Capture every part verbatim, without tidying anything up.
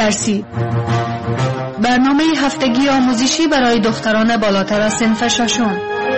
درسی، برنامه هفتگی آموزشی برای دختران بالاتر از صنف ششم.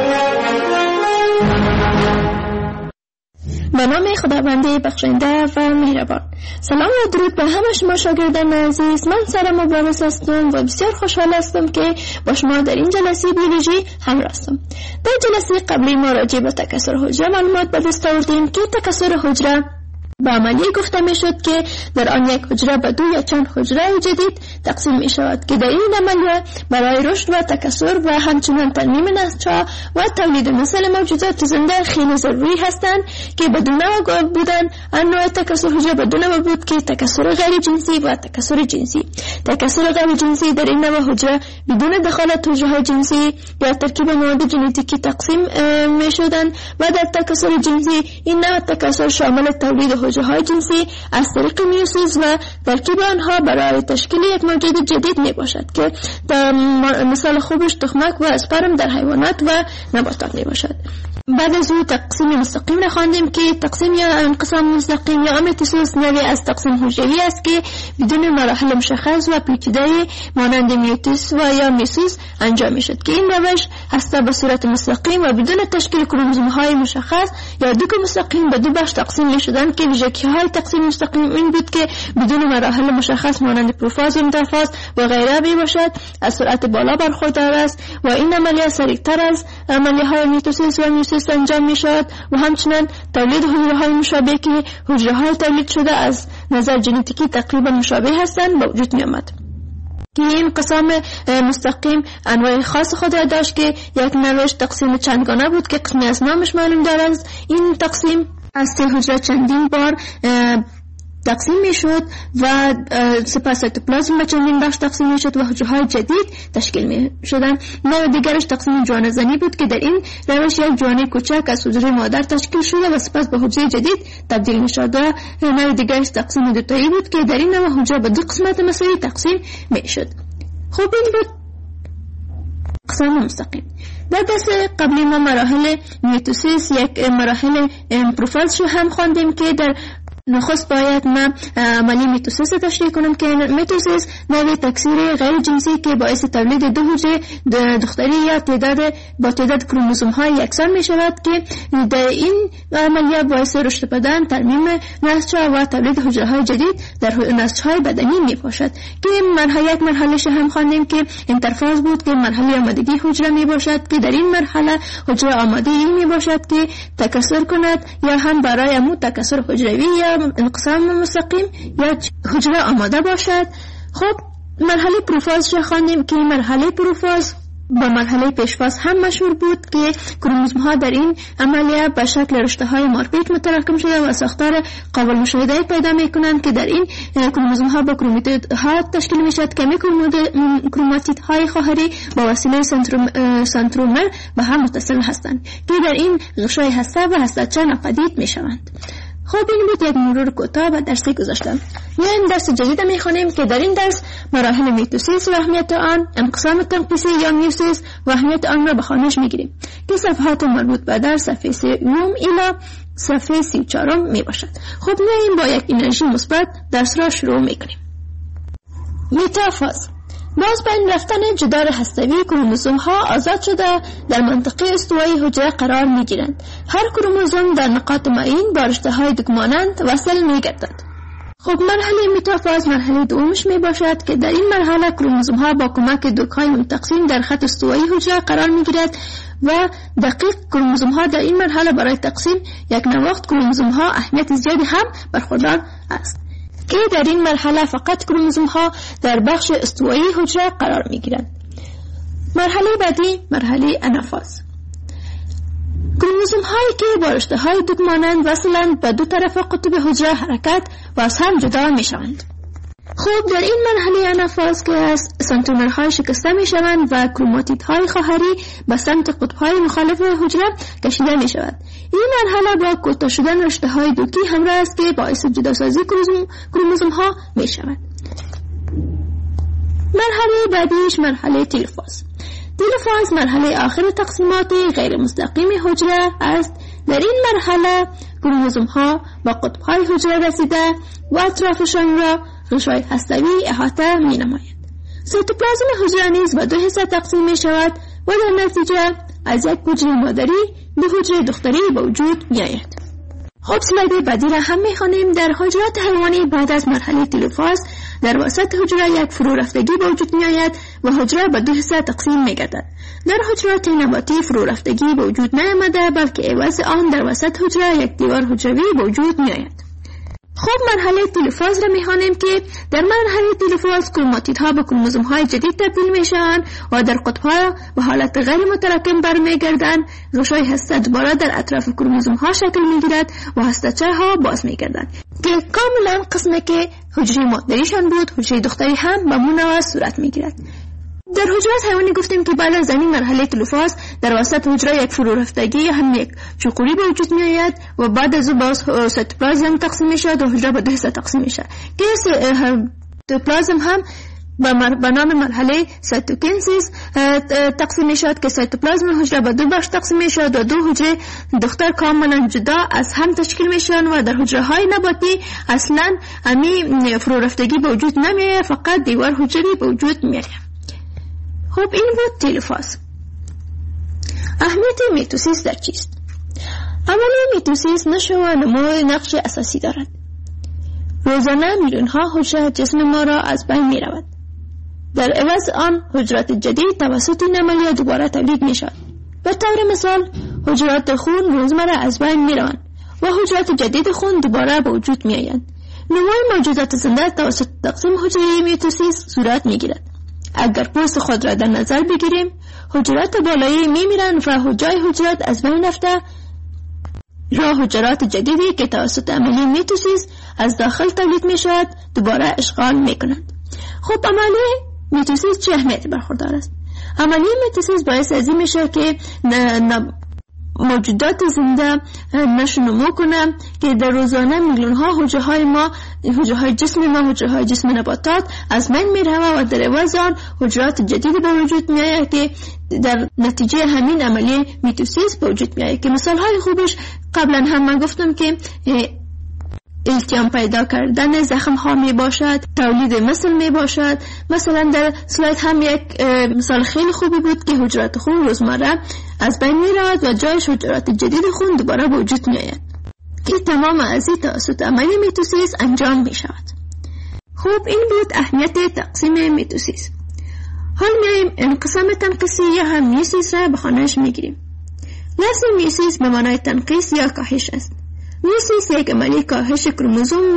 به نام خداوند بخشنده و مهربان. سلام و درود به همه شما شاگردان عزیز. من سارا مبارز هستم و بسیار خوشحال هستم که با شما در این جلسه بیولوژی همراه هستم. در جلسه قبلی ما راجع به تکثر حجره معلومات به دست آوردیم که تکثر حجره به عملیه گفته می شد که در آن یک حجره به دو یا چند حجره جدید تقسیم می شود که در این عملیه برای رشد و تکثر و همچنین ترمیم نسل‌ها و تولید نسل موجودات زنده خیلی ضروری هستند که بدون بودن انواع تکثر حجره بدون بود که تکثر غیر جنسی و تکثر جنسی. تکثر غیر جنسی در این نوع حجره بدون دخالت حجره جنسی یا ترکیب مواد ژنتیکی تقسیم می شدند و در تکثر جنسی این نوع تکثر شامل تولید حجره های جنسی از طریق میوسیس و ترکیب آنها برای تشکیل یک موجود جدید می باشد که مثال خوبش تخمک و اسپرم در حیوانات و نباتات می باشد. بعد از او تقسیم مستقیم را خواندیم که تقسیم یا انقسام مستقیم یا میتوسیس نوعی از تقسیم حجروی است که بدون مراحل مشخص و پیچیده مانند میوسیس و یا میوسیس انجام می شد که این روش هسته به صورت مستقیم و بدون تشکیل کروموزوم های مشخص یا دو مستقیم به دو بخش تقسیم می شدند که ویژگی های تقسیم مستقیم این بود که بدون مراحل مشخص مانند پروفاز و متافاز و غیره می باشد، از سرعت بالا برخوردار است و این عملیه سریعتر از عملیه های میتوسیس و میوسیس انجام می شود و همچنین تولید حجره های مشابه که حجره های تولید شده از نظر ژنتیکی تقریبا مشابه هستند به وجود می آمد. که این انقسام مستقیم انواع خاص خود را داشت که یک نوعش تقسیم چندگانه بود که قسمی از نامش معلوم دارد. این تقسیم از سه حجره چندین بار تقسیم می شد و سپس سایتوپلازم به چندین بخش تقسیم می شد و حجره های جدید تشکیل می شدند. نوع دیگرش تقسیم جوانه زنی بود که در این روش یک جوانه کوچک از حجره مادر تشکیل شده و سپس به حجره جدید تبدیل می شد. و نوع دیگرش تقسیم دوتایی بود که در این نوع حجره به دو قسمت مساوی تقسیم می شد. خوب این بود اقسام مستقیم. در درس قبلی ما مراحل میتوسیس یک مراحل پروفاز رو هم خواندیم که در نخست باید من عملی میتوسیس تشریح کنم که میتوسیس نوع تکثیر غیر جنسی که باعث تولید دو حجره دختری یا تعداد با تعداد کروموزوم های یکسان می شود که در این عملیه باعث رشد بدن، ترمیم نسل‌ها و تولید حجره های جدید در نسل‌های بدنی می باشد که مرحله یک مرحلهش هم خواندیم که انترفاز بود که مرحله آمادگی حجره می باشد که در این مرحله حجره آماده این می باشد که تکثر کند یا هم برای امو تکثر حجروی یا انقسام مستقیم یا حجره آماده باشد. خب مرحله پروفاز را خواندیم که مرحله پروفاز با مرحله پیشفاز هم مشهور بود که کروموزوم ها در این عملیه به شکل رشته های مارپیک متراکم شده و ساختار قابل مشاهده پیدا می کنند که در این کروموزوم ها با کروماتید ها تشکیل می شد که کروماتید های خواهری با وسیله سنترومر به هم متصل هستند که در این غشای هسته و هسته‌چه ناپدید می شوند. خب این بود یک مرور کوتاه به درسی گذاشتم. میایم درس جدید میخونیم که در این درس مراحل میتوسیس و اهمیت آن، انقسام تنقیصی یا میوسیس و اهمیت آن را به خوانش میگیریم که صفحات مربوط به در صفحه سیوم الی صفحه سی و چهارم می باشد. خب میایم با یک انرژی مثبت درس را شروع میکنیم. میتافاز باز بین رفتن جدار هسته‌ای کروموزوم ها آزاد شده در منطقه استوایی حجره قرار می گیرند. هر کروموزوم در نقاط معین با رشته های دکمانند وصل می گردد. خب مرحله میتافاز مرحله دومش می باشد که در این مرحله کروموزوم ها با کمک دوک های منتقسیم در خط استوایی حجره قرار می گیرد و دقیق کروموزوم ها در این مرحله برای تقسیم یک نواخت کروموزوم ها اهمیت زیادی هم برخوردار است که در این مرحله فقط کروموزوم ها در بخش استوایی حجره قرار می گیرند. مرحله بعدی مرحله انافاز. کروموزوم هایی که با رشته های دوک مانند وصلند به دو طرف قطب حجره حرکت و از هم جدا می شوند. خب در این مرحله انافاز که از سنترومرهای شکسته می شوند و کروماتیدهای خواهری به سمت قطبهای مخالف حجره کشیده می شود. این مرحله با کوتاه شدن رشته های دوکی همراه است که باعث جداسازی کروموزوم ها می شود. مرحله بعدیش مرحله تلفاز. تلفاز مرحله آخر تقسیمات غیر مستقیم حجره است. در این مرحله کروموزوم ها با قطبهای حجره رسیده و اطرافشان را غشای هسته‌ای احاطه می‌نماید. سایتوپلازم حجره نیز به دو حصه تقسیم می‌شود و در نتیجه از یک حجره مادری به حجره دختری به وجود می‌آید. خب سلاید بعدی را هم می‌خوانیم. در حجرات حیوانی بعد از مرحله تلوفاز در وسط حجره یک فرو رفتگی به وجود می‌آید و حجره به دو حصه تقسیم می‌گردد. در حجرات نباتی فرو رفتگی به وجود نیامده، بلکه عوض آن در وسط حجره یک دیوار حجروی به وجود می‌آید. خب مرحله تلوفاز را می‌خوانیم که در مرحله تلوفاز کروماتیدها به کروموزوم‌های جدید تبدیل می‌شوند و در قطب‌ها به حالت غیر متراکم برمیگردند. غشای هسته دوباره در اطراف کروموزوم‌ها شکل می‌گیرد و هسته‌چه‌ها باز می‌گردند که کاملا قسمی که حجره مادریشان بود حجره دختری هم به همون صورت می‌گیرد. در حجرات حیوانی گفتیم که بعد از این مرحله تلوفاز در وسط حجره یک فرو رفتگی یا هم یک چقوری به وجود می آید و بعد از او باز سایتوپلازم تقسیم می شود و حجره به دو حصه تقسیم می شود که سایتوپلازم هم به نام مرحله سایتوکینسیس تقسیم می شود که سایتوپلازم حجره به دو بخش تقسیم می شود و دو حجره دختر کاملا جدا از هم تشکیل می شوند و در حجره های نباتی اصلا همی فرو رفتگی به وجود نمی آید، فقط دیوار حجروی به وجود می آید. خب این بود تلوفاز. اهمیت میتوسیس در چیست؟ عملیه میتوسیس نشو و نمو نقش اساسی دارد. روزانه میلیون ها حجره جسم ما را از بین می رود. در عوض آن حجرات جدید توسط این عملیه دوباره تولید می شود. به طور مثال حجرات خون روزمره از بین می روند و حجرات جدید خون دوباره به وجود می آیند. نموی موجودات زنده توسط تقسیم حجره میتوسیس صورت می گیرد. اگر پوست خود را در نظر بگیریم، حجرات بالایی می میرن و حجای حجرات از بین رفته را حجرات جدیدی که توسط عملیه میتوسیس از داخل تولید می شود دوباره اشغال می کنند. خب عملیه میتوسیس چه اهمیتی برخوردار است؟ عملیه میتوسیس باعث از این میشه که موجودات زنده نشو نمو کنه که در روزانه میلیون ها حجره های ما حجره های جسم ما حجره های جسم نباتات از بین میره و در عوض آن حجرات جدید به وجود میآید که در نتیجه همین عملیه میتوسیس به وجود میآید که مثال های خوبش قبلا هم من گفتم که التیام پیدا کردن زخم ها می باشد، تولید مثل می باشد. مثلا در سلاید هم یک مثال خیلی خوبی بود که حجرات خون روزمره از بین می رود و جایش حجرات جدید خون دوباره به وجود می آید که تمام از این توسط عملیه میتوسیس انجام می شود. خوب این بود اهمیت تقسیم میتوسیس. حال میایم انقسام تنقیسی یا هم میوسیس را به خانهش می گیریم. لفظ میوسیس به معنای تنقیس یا کاهش است. میوسیس یک عملیه کاهش کروموزوم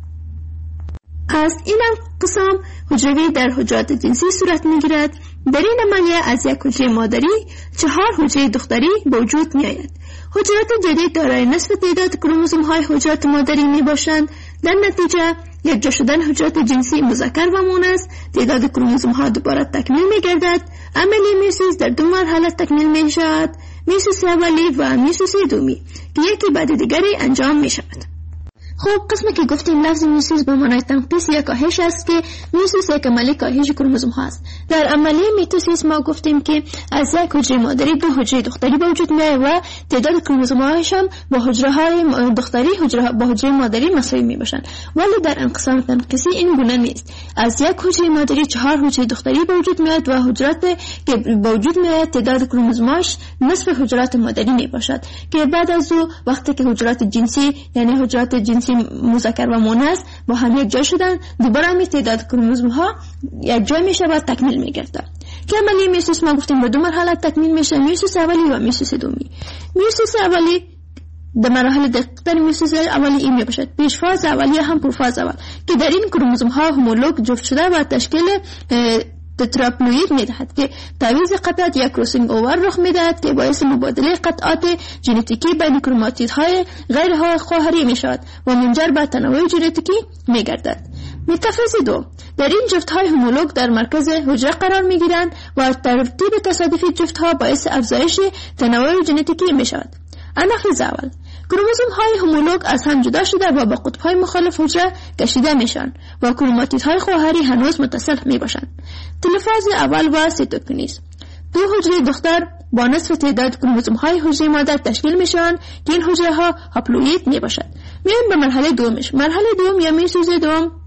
است. این انقسام حجروی در حجرات جنسی صورت میگیرد. در این عملیه از یک حجره مادری چهار حجره دختری به وجود می آید. حجرات جدید دارای نصف تعداد کروموزوم های حجرات مادری می باشند. در نتیجه یکجا شدن حجرات جنسی مذکر و مؤنث تعداد کروموزوم ها دوباره تکمیل می گردد. عملیه میوسیس در دو مرحله تکمیل می شود: میوسیس اولی و میوسیس دومی که یکی بعد دیگری انجام می شود. خب قسمی که گفتیم لفظ میوسیس به معنای تنقیس یا کاهش است که میوسیس یک عملیه کاهش کروموزوم هاست. در عملیه میتوسیس ما گفتیم که از یک حجره مادری دو حجره دختری به وجود میاد و تعداد کروموزوم هایش هم با حجره های دختری حجره با حجره مادری مساوی می باشند. ولی در انقسام تنقیسی این گونه نیست. از یک حجره مادری چهار حجره دختری به وجود میاد و حجرات که به وجود میاد تعداد کروموزوماش نصف حجرات مادری می باشد که بعد از او وقتی که حجرات جنسی یعنی حجرات جنسی مذکر و مؤنث با هم یک جای شدن دوباره هم تعداد کروموزوم ها یک جای میشه و تکمیل میگرده که عملیه میوسیس ما گفتیم به دو مرحله تکمیل میشه: میوسیس اولی و میوسیس دومی. میوسیس اولی در مراحل دقیق‌تر میوسیس اولی این میباشد: پیش فاز اولیه هم پروفاز اول که در این کروموزوم ها همولوگ جفت شده و تشکیل تتراپلوید میدهد که تعویض قطعات یا کروسینگ اوور رخ میدهد که باعث مبادله قطعات ژنتیکی بین کروماتیدهای غیر خواهری میشود و منجر به تنوع ژنتیکی میگردد. متافیز دو: در این جفت‌های همولوگ در مرکز حجره قرار میگیرند و ترتیب تصادفی جفت‌ها باعث افزایش تنوع ژنتیکی میشود. انافیز اول: کروموزوم های همولوگ از هم جدا شده و با قطب های مخالف حجره کشیده میشن و کروماتیدهای خواهری هنوز متصل می باشند. تلفاز اول و سیتوکینیز: دو حجره دختر با نصف تعداد کروموزوم های حجره مادر تشکیل میشن که این حجره ها هاپلوئید می باشد. میایم به مرحله دومش. مرحله دوم یا میوسیس دوم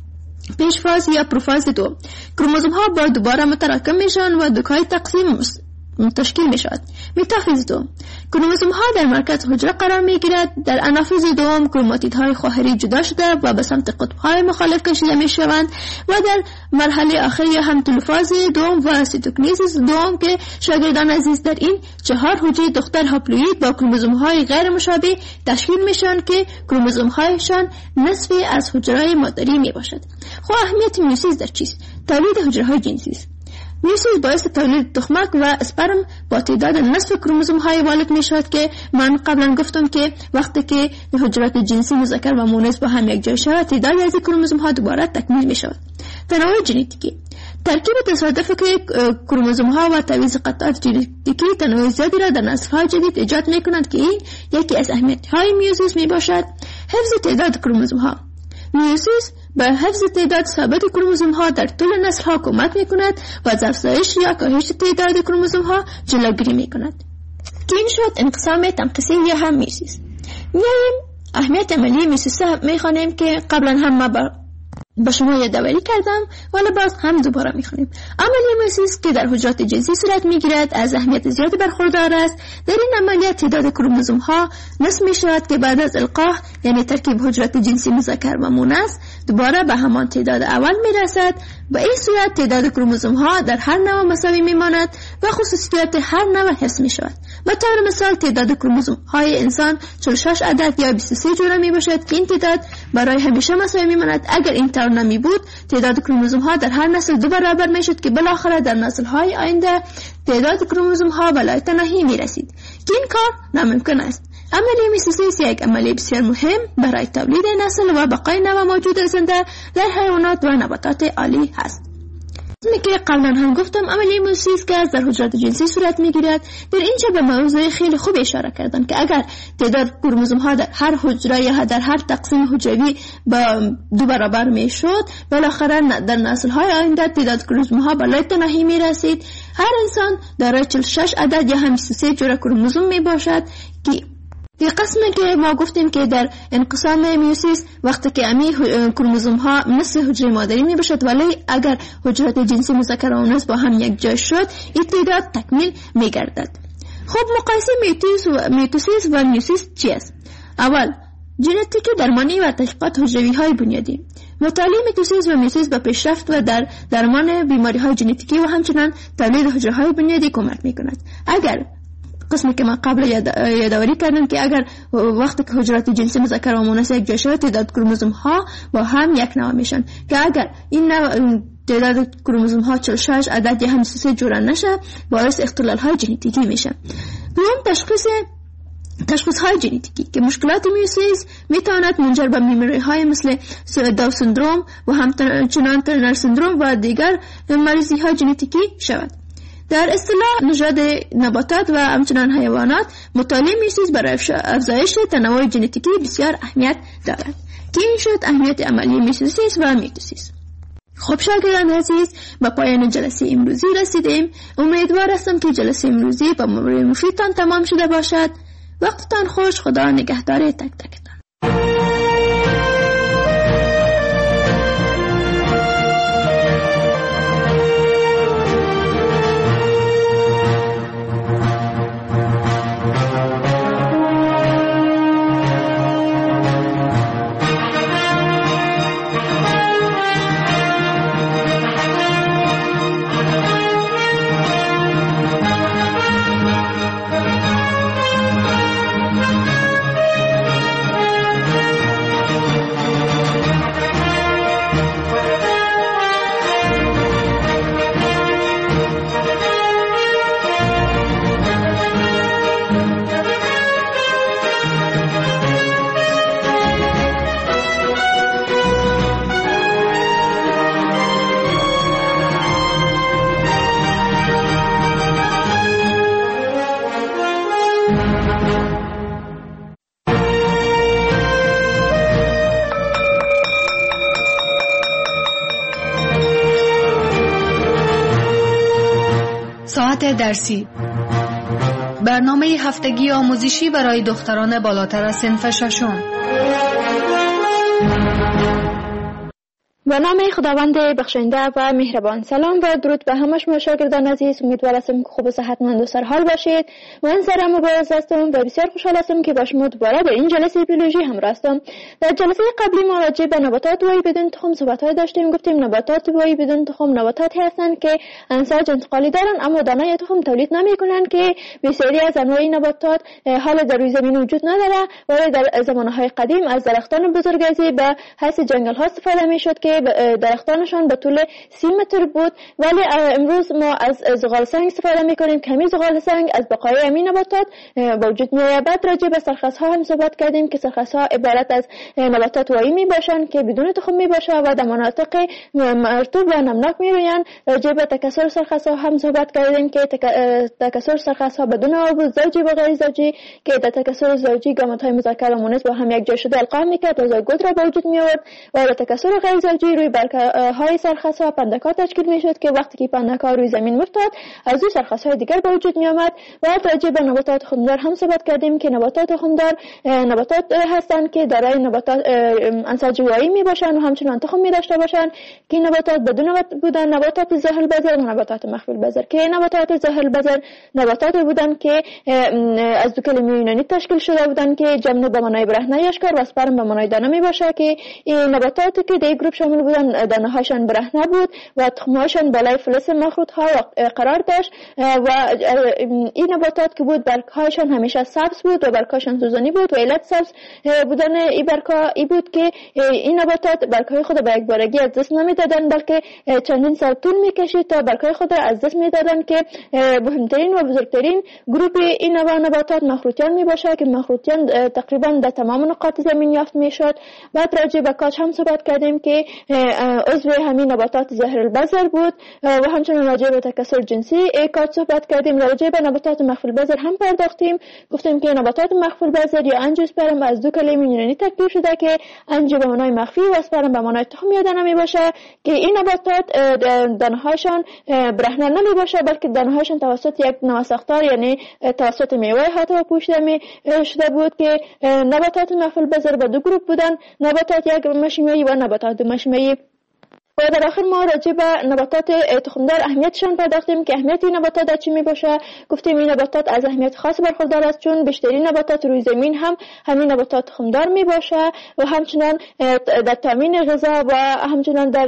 پیشفاز یا پروفاز دو، کروموزوم ها با دوباره متراکم میشن و دوکای تقسیم تشکیل می شود. متافیز دو، کروموزوم ها در مرکز حجره قرار می گیرد. در انافیز دوم کروماتید های خواهری جدا شده و به سمت قطب های مخالف کشیده می شوند و در مرحله آخر یا هم تلوفاز دوم و سیتوکنیزیس دوم که شاگردان عزیز در این چهار حجره دختر هاپلوئید با کروموزوم های غیر مشابه تشکیل میشن که کروموزوم هایشان نصفی از حجره مادری می باشد. خب اهمیت میوسیس در چیست؟ تولید حجره های جنسی است. میوسیس باعث تولید تخمک و اسپرم با تعداد نصف کروموزوم های والد می شود که من قبلا گفتم که وقتی که حجرات جنسی مذکر و مؤنث با هم یک جای شود تعداد از کروموزوم ها دوباره تکمیل می شود. تنوع ژنتیکی، ترکیب تصادفی که کروموزوم ها و تعویض قطعات ژنتیکی تنوع زیادی را در نسل های جدید ایجاد می کنند که این یکی از اهمیت های میوسیس می باشد. حفظ تعداد کروموزوم ها، میوسیس به حفظ تعداد ثابت کروموزوم ها در طول نسل ها کمک می کند و از افزایش یا کاهش تعداد کروموزوم ها جلوگیری می کند. که این شد انقسام تنقیصی یا هم میوسیس. میاییم اهمیت عملی میوسیس می خوانیم که قبلا هم ما با با شما یادآوری کردم ولی باز هم دوباره میخونیم. عملیه میوسیس که در حجرات جنسی صورت میگیرد از اهمیت زیادی برخوردار است. در این عملیات تعداد کروموزوم ها نصف میشود که بعد از القاح یعنی ترکیب حجرات جنسی مذکر و مؤنث دوباره به همان تعداد اول میرسد. به این صورت تعداد کروموزوم ها در هر نوع مساوی میماند و خصوصیات هر نوع حفظ میشود. به طور مثال تعداد کروموزوم های انسان چهل و شش عدد یا بیست و سه جوره می باشد که این تعداد برای همیشه مساوی میماند. اگر این طور نمی بود تعداد کروموزوم ها در هر نسل دو برابر می شد که بالاخره در نسل های آینده تعداد کروموزوم ها بالای تناهی می رسید که این کار ناممکن است. عملیه میوسیس یک عملیه بسیار مهم برای تولید نسل و بقای نوع موجود زنده در حیوانات و نباتات عالی هست. مثل که قبلا هم گفتم عملیه میوسیس که در حجرات جنسی صورت میگیرد. در اینجا به موضوع خیلی خوب اشاره کردن که اگر تعداد کروموزوم ها در هر حجره یا در هر تقسیم حجروی با دو برابر میشد بالاخره در نسل های آینده تعداد کروموزوم ها بالای تناهی میرسید. هر انسان دارای چهل و شش عدد یا هم بیست و سه جوره کروموزوم میباشد که این قسمه که ما گفتیم که در انقسام میوسیس وقتی که امی کروموزوم ها نصف حجره مادری می باشد ولی اگر حجرات جنسی مذکر و مؤنث با هم یک جای شد این تعداد تکمیل می گردد. خب مقایسه میوسیس و میتوسیس و میوسیس چی است؟ اول ژنتیک درمانی و تحقیقات حجروی های بنیادی. مطالعه میتوسیس و میوسیس به پیشرفت و در درمان بیماری های ژنتیکی و همچنین تولید حجره های بنیادی کمک می کند. اگر قسمی که من قبل یادآوری کردم که اگر وقتی که حجرات جنسی مذکر و مؤنث یک جای شود تعداد کروموزوم ها با هم یک نوع میشن که اگر این نوع تعداد کروموزوم ها چهل و شش عدد یا هم بیست و سه جوره نشه باعث اختلال های ژنتیکی میشه. دوم تشخیص تشخیص های ژنتیکی که مشکلات میوسیس میتواند منجر به بیماری های مثل داون سندروم و همچنان ترنر سندروم و دیگر مریضی های ژنتیکی شود. در اصطلاح نژاد نباتات و همچنان حیوانات مطالعه میوسیس برای افزایش تنوع ژنتیکی بسیار اهمیت دارد که این شد اهمیت عملی میوسیس و میتوسیس. خب شاگردان عزیز به پایان جلسه امروزی رسیدیم. امیدوار هستم که جلسه امروزی با موضوع مفیدتان تمام شده باشد. وقتتان خوش. خدا نگهدار تک تکتان. ساعت درسی، برنامه هفتگی آموزشی برای دختران بالاتر از صنف ششم. به نام خداوند بخشنده و مهربان. سلام و درود به همه شما شاگردان عزیز. امیدوار هستم که خوب و صحتمند و سرحال باشید. من سارا مبارز هستم و بسیار خوشحال هستم که با شما دوباره در این جلسه بیولوژی همراه هستم. در جلسه قبلی ما راجع به نباتات وایی بدون تخم صحبت داشتیم. گفتیم نباتات وایی بدون تخم نباتاتی هستند که انساج انتقالی دارند اما دانه تخم تولید نمی‌کنند، که بسیاری از انواع نباتات حال در روی زمین وجود نداره، ولی در زمانهای قدیم از درختان بزرگسالی به حیث جنگل ها استفاده می‌شد که درختانشان به طول سی متر بود. ولی امروز ما از زغال سنگ استفاده میکنیم. کمی زغال سنگ از بقای همین نباتات به وجود میآید. بعد راجع به سرخس ها هم صحبت کردیم که سرخس ها عبارت از نباتات وایی می باشند که بدون تخم می باشند و در مناطق مرطوب و نمناک می رویند. راجع به تکثر سرخس ها هم صحبت کردیم که تکثر سرخس ها بدون آب زوجی و غیر زوجی، که در تکثر زوجی گامت های مذکر و مؤنث با هم یک جا شده القا میکرد و زایگوت را به وجود می آورد، و در تکثر غیر زوجی روی برگ‌های سرخس ها پندک‌ها تشکیل می‌شد که وقتی که پندک‌ها روی زمین می‌افتاد از روی سرخس‌های دیگر به وجود می‌آمد. و راجع به نباتات خمدار هم صحبت کردیم که نباتات خمدار نباتات هستند که دارای نباتات انساج وایی میباشند و همچنان تخم می‌داشته باشند، که نباتات بدون بودن نباتات ظاهر البذر و نباتات مخفی البذر، که نباتات ظاهر البذر نباتات بودند که از دو کلمه یونانی تشکیل شده بودند که جمع به معنای برهنه اشکار و اسپرم به معنای دانه میباشد، که این نباتاتی که در گروه شامل بودند دانه هاشان برهنه بود و تخمهاشان بالای فلز مخروط ها قرار داشت، و این نباتات که بود برگ‌هایشان همیشه سبز بود و برگ‌هاشان سوزنی بود، و علت سبز بودن این برگ‌ها ای بود که این نباتات برگ‌های خود به یک بارگی از دست نمی‌دادند، بلکه چندین سال طول می‌کشید تا برگ‌های خود را از دست می‌دادند، که مهمترین و بزرگترین گروه این نوع نباتات مخروطیان میباشد که مخروطیان تقریبا در تمام نقاط زمین یافت میشد. بعد راجع به کاج هم صحبت کردیم که عضو همین نباتات ظاهر البذر بود، و همچنین راجع به تکثر جنسی کاج صحبت کردیم. راجع به نباتات مخفی البذر هم پرداختیم. گفتیم که نباتات مخفی البذر یا انژیوسپرم از دو کلمه یونانی ترکیب شده که انژیو به معنای مخفی و اسپرم به معنای تخم یا دانه میباشه، که این نباتات دانه‌هاشان برهنه نمیباشه، بلکه دانه‌هاشان توسط یک نوساختار یعنی توسط میوه حتی پوشیده می شده بود، که نباتات مخفی البذر به دو گروه بودن، نباتات یک مشیمه‌ای و نباتات دو مشیمه‌ای. و در آخر ما راجع به نباتات تخمدار اهمیتشان پرداختیم که اهمیت این نباتات در چی می باشه. گفتیم این نباتات از اهمیت خاص برخوردار است، چون بیشترین نباتات روی زمین هم همین نباتات تخمدار می باشه و همچنان در تامین غذا و همچنان در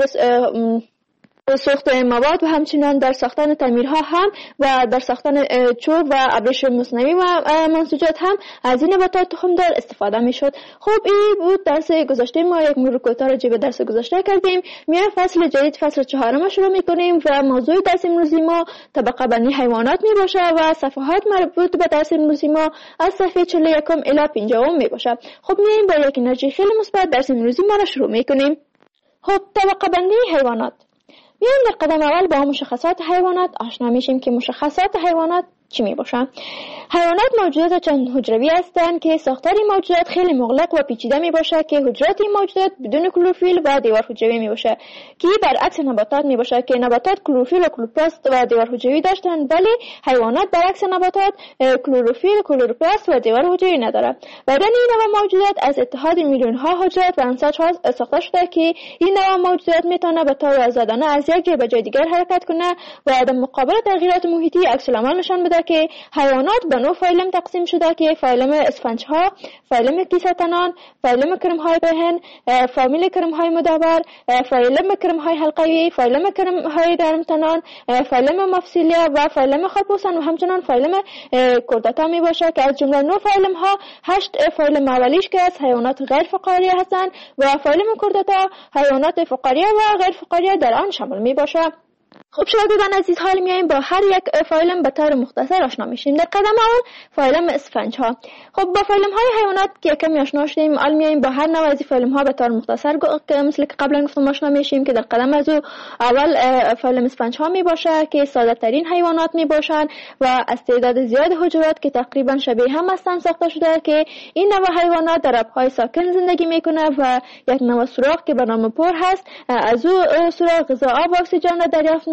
ساخت مواد و همچنان در ساختن تعمیرها هم و در ساختن چوب و ابریشم مصنوعی و منسوجات هم از این نباتات تخمدار استفاده میشد. خب این بود درس گذشته ما. یک مرور کوتاه راجع به درس گذشته کردیم. میایم فصل جدید، فصل چهارم شروع میکنیم و موضوع درس امروزی ما طبقه بندی حیوانات میباشه و صفحات مربوط به درس امروزی ما از صفحه چهل و یک الی پنجاه میباشه. خب میایم با یک انرژی خیلی مثبت درس امروزی ما را شروع میکنیم. خب طبقه بندی حیوانات. میایم در قدم اول با مشخصات حیوانات آشنا میشیم که مشخصات حیوانات چی می باشن؟ حیوانات موجودات چند حجروی هستند که ساختار این موجودات خیلی مغلق و پیچیده می باشه، که حجرات این موجودات بدون کلروفیل و دیوار حجروی می باشه، که برعکس نباتات می باشه که نباتات کلروفیل و کلوروپلاست و دیوار حجروی داشتند، ولی حیوانات برعکس نباتات کلروفیل، کلوروپلاست و دیوار حجروی نداره. بدن این نوع موجودات از اتحاد میلیون ها حجرات و انساج ها ساخته شده که این نوع موجودات میتونه به طور آزادانه از یک جای به جای دیگر حرکت کنه و در مقابل تغییرات محیطی عکس العمل نشان بده، که حیوانات به نوع فایلم تقسیم شده که فایلم اسفنج ها، فایلم کیسه تنان، فایلم کرم های پهن، فامیل کرم های مدور، فایلم کرم های حلقوی، فایلم کرم های درم تنان، فایلم مفصلیه و فایلم خالپوسن و همچنان فایلم کرداتا می باشه، که از جمله نوع فایلم ها هشت فایلم اولیش که از حیوانات غیر فقاریه هستند و فایلم کرداتا حیوانات فقاریه و غیر فقاریه در آن شامل می باشه. خب شاگردان عزیز، حال میایم با هر یک فایلم به طور مختصر آشنا میشیم. در قدم اول فایلم اسفنج ها. خب با فایلم های حیوانات که کمی آشنا شدیم، حال میایم با هر نوع از فایلم ها به طور مختصر مثل که قبلا گفتم آشنا میشیم، که در قدم از اول فایلم اسفنج ها می باشه که ساده ترین حیوانات می باشند و از تعداد زیاد حجرات که تقریبا شبیه هم هستند ساخته شده، که این نوع حیوانات در آبهای ساکن زندگی میکنه و یک نوع سوراخ که به نام پر هست از او سوراخ غذا، آب و اکسیژن را دریافت می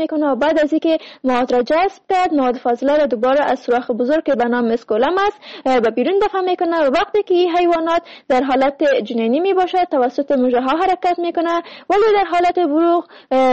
میکنه و بعد از اینکه مواد را جذب کرد مواد فاضله را دوباره از سوراخ بزرگ که به نام مسکولم است به بیرون دفع میکنه و وقتی که این حیوانات در حالت جنینی می باشد توسط مژه ها حرکت میکنه ولی در حالت بلوغ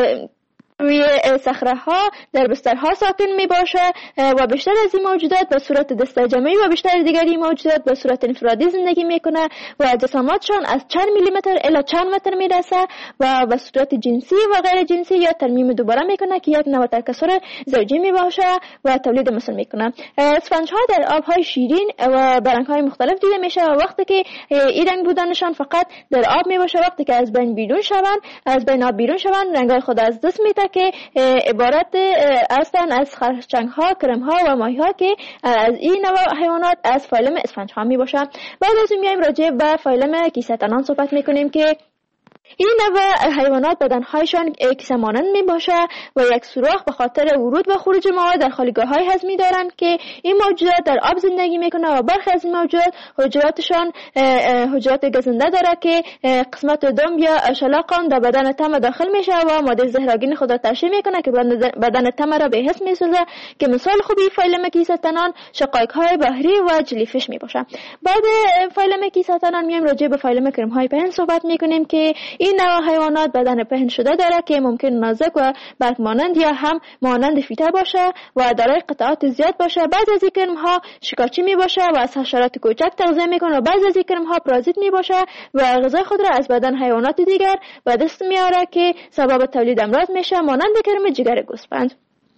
روی صخره ها در بسترها ساکن می باشه و بیشتر از این موجودات به صورت دسته‌جمعی و بیشتر دیگری موجودات به صورت انفرادی زندگی میکنه و جسامتشان از چند میلی متر الی چند متر میرسه و به صورت جنسی و غیر جنسی یا ترمیم دوباره میکنه که یک نوع تکثر زوجی می باشه و تولید مثل میکنه. اسفنج ها در آب های شیرین و به رنگ های مختلف دیده میشه و وقتی که این رنگ بودنشان فقط در آب می باشه وقتی که از بین بیرون شوند از بین آب بیرون شوند رنگ های خود از دست میده که عبارت هستند از خرچنگ ها، کرم ها و ماهی ها که از این نوع حیوانات از فایلم اسفنج ها می باشند. بعد از این میایم راجع به فایلم کیسه تنان صحبت میکنیم که این نوع حیوانات بدنهایشان کیسه مانند می باشه و یک سوراخ به خاطر ورود و خروج مواد در خالیگاه های هضمی دارند که این موجودات در آب زندگی میکنه و برخی از این موجودات حجراتشان حجرات گزنده داره که قسمت دم یا شلاق در بدن تم داخل میشه و ماده زهرآگین خود را ترشح میکنه که بدن تم را به حس میسازه که مثال خوبی فایلم کیسه تنان شقایق های بحری و جلیفیش می باشه. بعد فایلم کیسه تنان میایم راجع به فایلم کرم های پهن صحبت میکنیم که این نوع حیوانات بدن پهن شده داره که ممکن نازک و برگ مانند یا هم مانند فیته باشه و دارای قطعات زیاد باشه. بعضی از این کرم ها شکارچی می باشه و از حشرات کوچک تغذیه میکنه و بعضی از این کرم ها پارازیت می باشه و غذای خود را از بدن حیوانات دیگر به دست میاره که سبب تولید امراض میشه مانند کرم جگر گوسفند.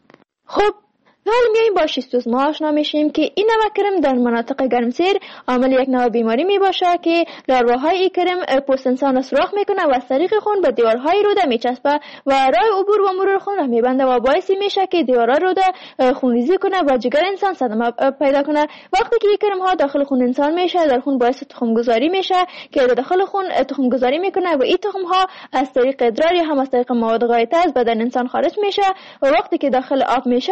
خب حالا میایم با شیستوزما آشنا میشیم که این نوع کرم در مناطق گرمسیر عامل یک نوع بیماری می باشه که لاروهای این کرم پوست انسان را سوراخ میکنه و از طریق خون به دیوارهای روده میچسبه و راه عبور و مرور خون را میبنده و باعث میشه که دیوارهای روده خونریزی کنه و جگر انسان صدمه پیدا کنه. وقتی که این کرم ها داخل خون انسان میشه در خون باعث تخم گذاری میشه که داخل خون تخم گذاری میکنه و این تخم ها از طریق ادرار یا هم از طریق مواد غایطه از بدن انسان خارج میشه و وقتی که داخل آب میشه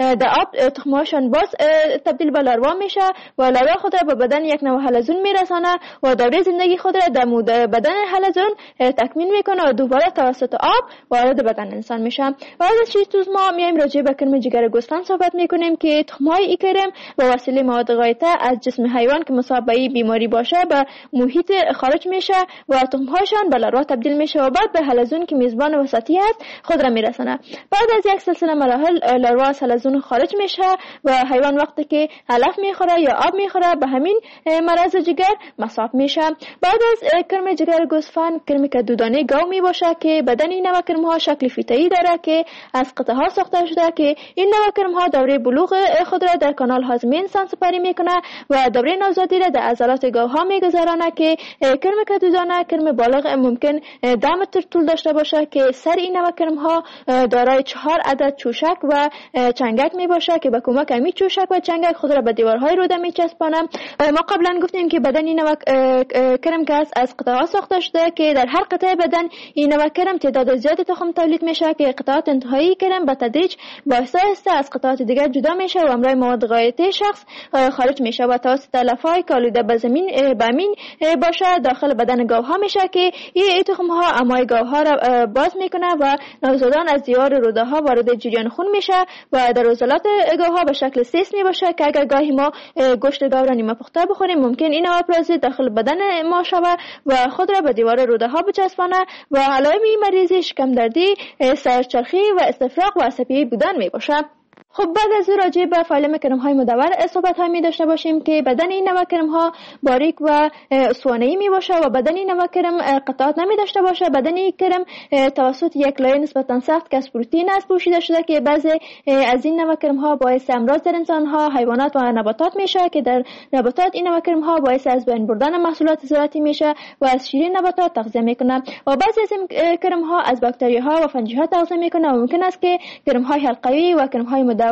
آب تخمهاشان باز تبدیل به لاروا میشه و لاروا خود را به بدن یک نوع حلزون میرسانه و دوره زندگی خود را در بدن حلزون تکمیل میکنه و دوباره توسط آب وارد بدن انسان میشه. بعد از شیستوزما میایم راجع به کرم جگر گوسفند صحبت میکنیم که تخمهای این کرم با وسیله مواد غایطه از جسم حیوان که مصاب به بیماری باشه به محیط خارج میشه و تخمهاشان به لاروا تبدیل میشه و بعد به حلزون که میزبان وسطی است خود را میرسانه. بعد از یک سلسله مراحل لاروا از حلزون خارج میشه و حیوان وقتی که علف میخوره یا آب میخوره به همین مرض جگر مصاب میشه. بعد از کرم جگر گوسفند کرمی که دودانه گاو می باشه که بدن این نوع کرم ها شکل فیته‌ای داره که از قطعه ها ساخته شده که این نوع کرم ها دوره بلوغ خود را در کانال هاضمه انسان سپری میکنه و دوره نوزادی را در عضلات گاو ها میگذرانه که کرم که دودانه کرم بالغ ممکن ده متر طول داشته باشه که سر این نوع کرم ها دارای چهار عدد چوشک و چنگک می باشه که به کمک همین چوشک و چنگک خود را به دیوارهای روده میچسبانه. ما قبلا گفتیم که بدن این نوع کرم که از قطعات ساخته شده که در هر قطعه بدن این نوع کرم تعداد زیادی تخم تولید میشه که قطعات انتهایی کرم به تدریج با آهسته از قطعات دیگر جدا میشه و همراه مواد غایطه شخص خارج میشه و توسط تلفای که آلوده به زمین بامین باشه داخل بدن گاوها میشه که این تخم ها امای گاوها را باز میکنه و نوزادان از دیوار روده ها وارد جریان خون میشه و در عضلات گاوها به شکل سیس می باشه که اگر گاهی ما گوشت گاو را نیمه پخته بخوریم ممکن این نوع پارازیت داخل بدن ما شود و خود را به دیوار روده ها بچسبانه و علائم این مریضی شکم دردی، سرچرخی و استفراغ و عصبی بودن می باشه. خب بعد از راجع به فایلم کرم های مدور صحبت های می داشته باشیم که بدن این نوع کرم ها باریک و اسطوانه‌ای می باشه و بدن این نوع کرم قطعات نمی داشته باشه. بدن این کرم توسط یک لایه نسبتا سخت که از پروتئین است پوشیده شده که بعضی از این نوع کرم ها باعث امراض در انسان ها، حیوانات و نباتات میشه که در نباتات این نوع کرم ها باعث از بین بردن محصولات زراعتی میشه و از شیرین نباتات تغذیه میکنه و بعضی از این کرم ها از باکتری ها و فنجی ها تغذیه میکنه و ممکن است که کرم های حلقوی و کرم های مدور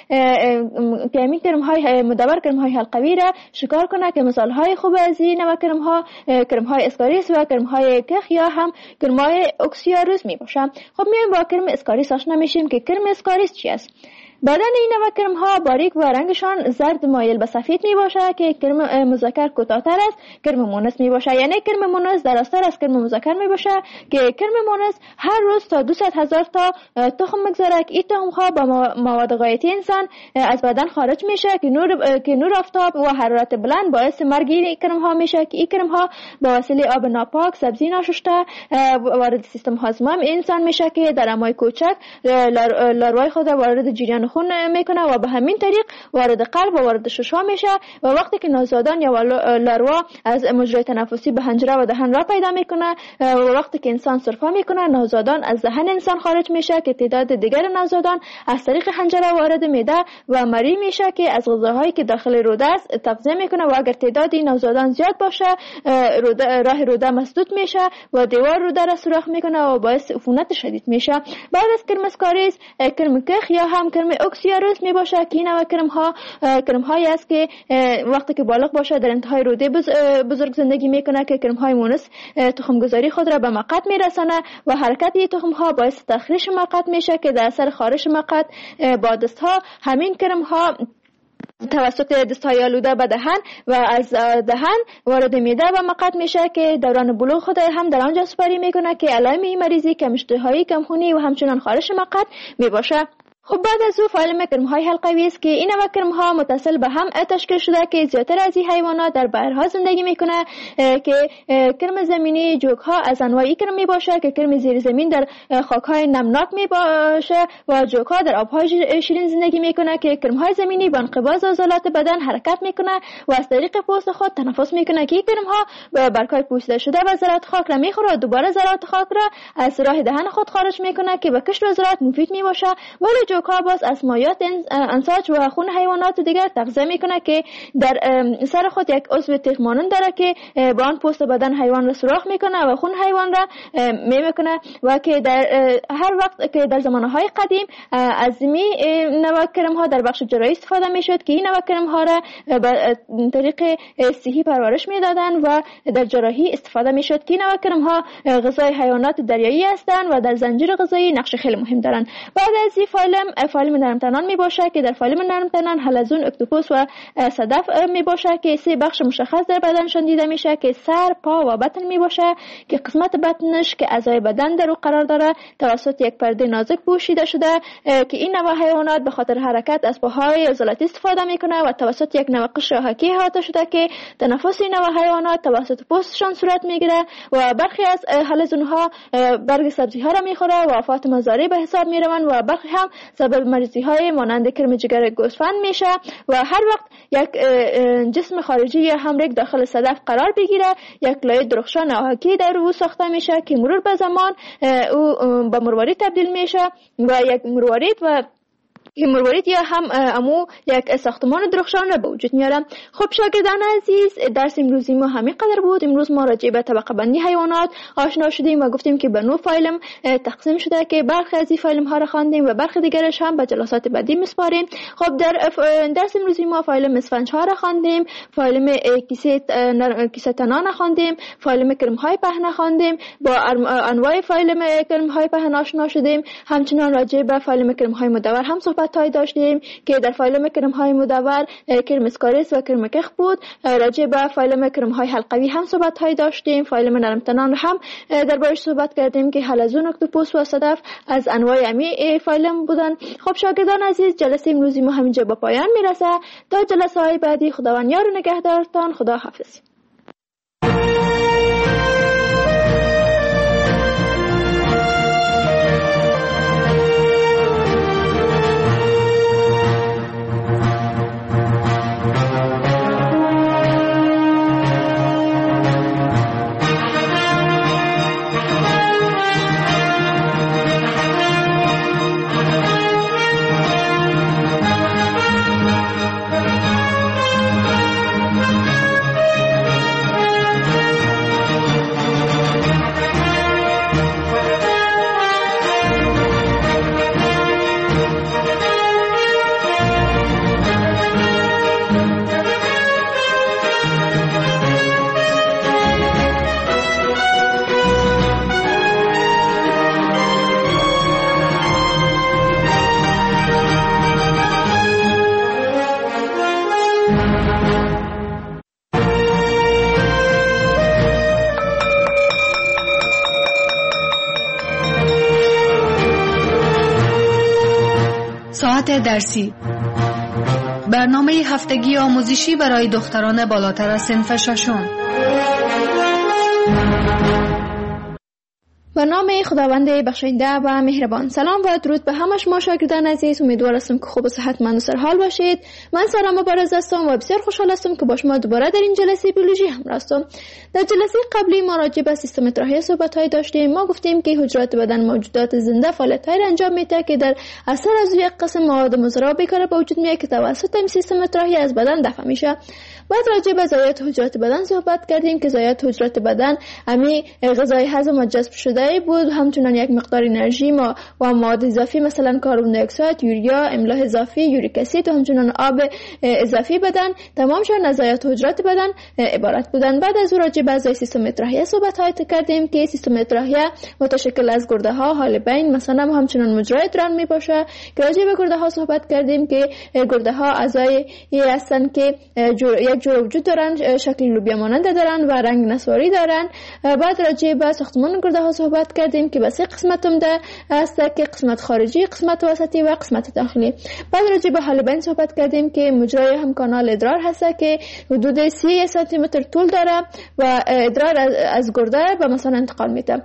که همین کرم های مدور کرم های حلقوی را شکار کنه که مثال های خوب از این نوع کرم ها کرم های اسکاریس و کرم های کخ یا هم کرم های اکسیاروس می باشه. خب میایم با کرم اسکاریس آشنا میشیم که کرم اسکاریس چی است. بدن این نوع کرم ها باریک و رنگشان زرد مایل به سفید می باشه که کرم مذکر کوتاه‌تر است کرم مؤنث می باشه. یعنی کرم مؤنث درازتر از کرم مذکر می باشه که کرم مؤنث هر روز تا دویست هزار تا تخم میگذاره که این تخم ها با مواد غایتی انسان از بدن خارج میشه که نور که نور آفتاب و حرارت بلند باعث مرگ این کرم ها میشه که این کرم ها با وسیله آب ناپاک، سبزی ناشسته وارد سیستم هاضمه انسان میشه که در امای کوچک لاروای خود وارد جریان خون میکنه و به همین طریق وارد قلب و وارد ششها میشه و وقتی که نوزادان یا لاروا از مجرای تنفسی به حنجره و دهن را پیدا میکنه و وقتی که انسان سرفه میکنه نوزادان از دهن انسان خارج میشه که تعداد دیگر نوزادان از طریق حنجره وارد معده و مری میشه که از غذاهایی که داخل روده است تغذیه میکنه و اگر تعداد نوزادان زیاد باشه روده راه روده مسدود میشه و دیوار روده را سوراخ میکنه و باعث عفونت شدید میشه. بعد از کرم اسکاریس کرم کخ یا هم کرم اکسیاروس می باشه که این نوع کرم ها کرم هایی است که وقتی که بالغ باشه در انتهای روده بزرگ زندگی میکنه که کرم های مونس تخم گذاری خود را به مقعد میرسانه و حرکت این تخم ها باعث تخریش مقعد میشه که در اثر خارش مقعد با دست ها همین کرم ها توسط دستهای آلوده به دهن و از دهن وارد معده و مقعد میشه که دوران بلوغ خود هم در آنجا سپری میکنه که علائم این مریضی کم اشتهایی، کم خونی و همچنان خارش مقعد میباشه. خب بعد از او فایل کرم های حلقوی است که این نوع کرم ها متصل به هم تشکیل شده که زیادتر از این حیوانات در بحرها زندگی میکنه که کرم زمینی جوک ها از انواعی کرم می باشه که کرم زیر زمین در خاک های نمناک می باشه و جوک ها در آبهای شیرین زندگی میکنه که کرم های زمینی با انقباض عضلات بدن حرکت میکنه و از طریق پوست خود تنفس میکنه که این کرم ها برگ‌های پوسیده شده و ذرات خاک را میخوره و دوباره ذرات خاک را از راه دهن خود خارج میکنه که به کشت و زراعت مفید می باشه. ولی جوکا باز از مایات انساج و خون حیوانات دیگر تغذیه میکنه که در سر خود یک عضو تیغ مانند داره که با آن پوست بدن حیوان را سوراخ میکنه و خون حیوان را میکنه و که در هر وقت که در زمانهای قدیم از می نوع کرم ها در بخش جراحی استفاده میشد که این نوع کرم ها را به طریق صحی پرورش میدادن و در جراحی استفاده میشد که این نوع کرم ها غذای حیوانات دریایی هستند و در زنجیره غذایی نقش خیلی مهم دارند. بعد از این فایلم فایلم نرم تنان می باشه که در فایلم نرم تنان حلزون، اکتوپوس و صدف می باشه که سه بخش مشخص در بدنشان دیده میشه که سر، پا و بطن می باشه که قسمت بطنش که اعضای بدن در او قرار داره توسط یک پرده نازک پوشیده شده که این نوع حیوانات به خاطر حرکت از پاهای عضلاتی استفاده میکنه و توسط یک نوع قشر حکی احاطه شده که تنفس این نوع حیوانات توسط پوستشان صورت میگیره و برخی از حلزون ها برگ سبزی ها را میخوره و آفات مضاری به حساب میروند و برخی هم سبب مریضی های مانند کرم جگر گوسفند میشه و هر وقت یک جسم خارجی یا همرگ داخل صدف قرار بگیره یک لایه درخشان آهکی در او ساخته میشه که مرور به زمان او به مروارید تبدیل میشه و یک مروارید و این مروارید یا هم امو یک ساختمان درخشان را به وجود میارم. خب شاگردان عزیز، درس امروزی ما همین قدر بود. امروز ما راجع به طبقه بندی حیوانات آشنا شدیم و گفتیم که به نوع فایلم تقسیم شده که برخی از این فایلم ها را خواندیم و برخی دیگرش هم به جلسات بعدی میسپاریم. خب در درس امروزی ما فایلم اسفنج ها را خواندیم، فایلم کیسه کیسه تنان خواندیم، فایلم کرم های پهن خواندیم، با انواع فایلم کرم های پهن آشنا شدیم. همچنین راجع به فایلم کرم های مدور هم صحبت تای داشتیم که در فایلم کرم های مدور کرم اسکاریس و کرم کخ بود. راجع به فایلم کرم های حلقوی هم صحبت های داشتیم. فایلم نرم تنان هم دربارش صحبت کردیم که حلزون، اکتوپوس و صدف از انواع امی فایلم بودن. خب شاگردان عزیز، جلسه امروزی ما همینجا به پایان میرسه. تا جلسه های بعدی خداوند یار و نگهدارتان. خدا حافظ. ساعت درسی، برنامه هفتگی آموزشی برای دختران بالاتر از صنف ششم. به نام خداوند بخشنده و مهربان. سلام و درود به همه شما شاگردان عزیز. امیدوار هستم که خوب و صحتمند و سرحال باشید. من سارا مبارز هستم و بسیار خوشحال هستم که با شما دوباره در این جلسه بیولوژی همراه هستم. در جلسه قبلی ما راجع به سیستم اطراحی صحبت‌های داشتیم. ما گفتیم که حجرات بدن موجودات زنده فعالیت‌هایی را انجام میده که در اثر از یک قسم مواد مضر بیکار به وجود میاد که توسط این سیستم اطراحی از بدن دفع میشه. بعد راجع به ضایعات حجرات بدن صحبت کردیم که ضایعات حجرات بدن امی غذای هضم و جذب شده بود، همچنان یک مقدار انرژی ما و مواد اضافی مثلا کربن دی اکساید، یوریا، املاح اضافی، یوریک اسید و همچنان آب اضافی بدن تمامشون از ضایعات حجرات بدن عبارت بودن. بعد از اون راجع به اعضای سیستم اطراحیه صحبت های کردیم که سیستم اطراحیه متشکل از گرده ها، حالبین مثلا و همچنان مجرای ادرار می باشه که راجع به گرده ها صحبت کردیم که گرده ها اعضای هستن که یک جور وجود دارن، شکل لوبیا مانند دارن و رنگ نسواری دارن. بعد راجع به ساختمان گرده ها صحبت کردیم که به سه قسمت عمده است که قسمت خارجی، قسمت وسطی و قسمت داخلی. بعد راجع به حالبین صحبت کردیم که مجرای هم کانال ادرار هست که حدود سی سانتی متر طول داره و ادرار از گرده به مثلا انتقال میده.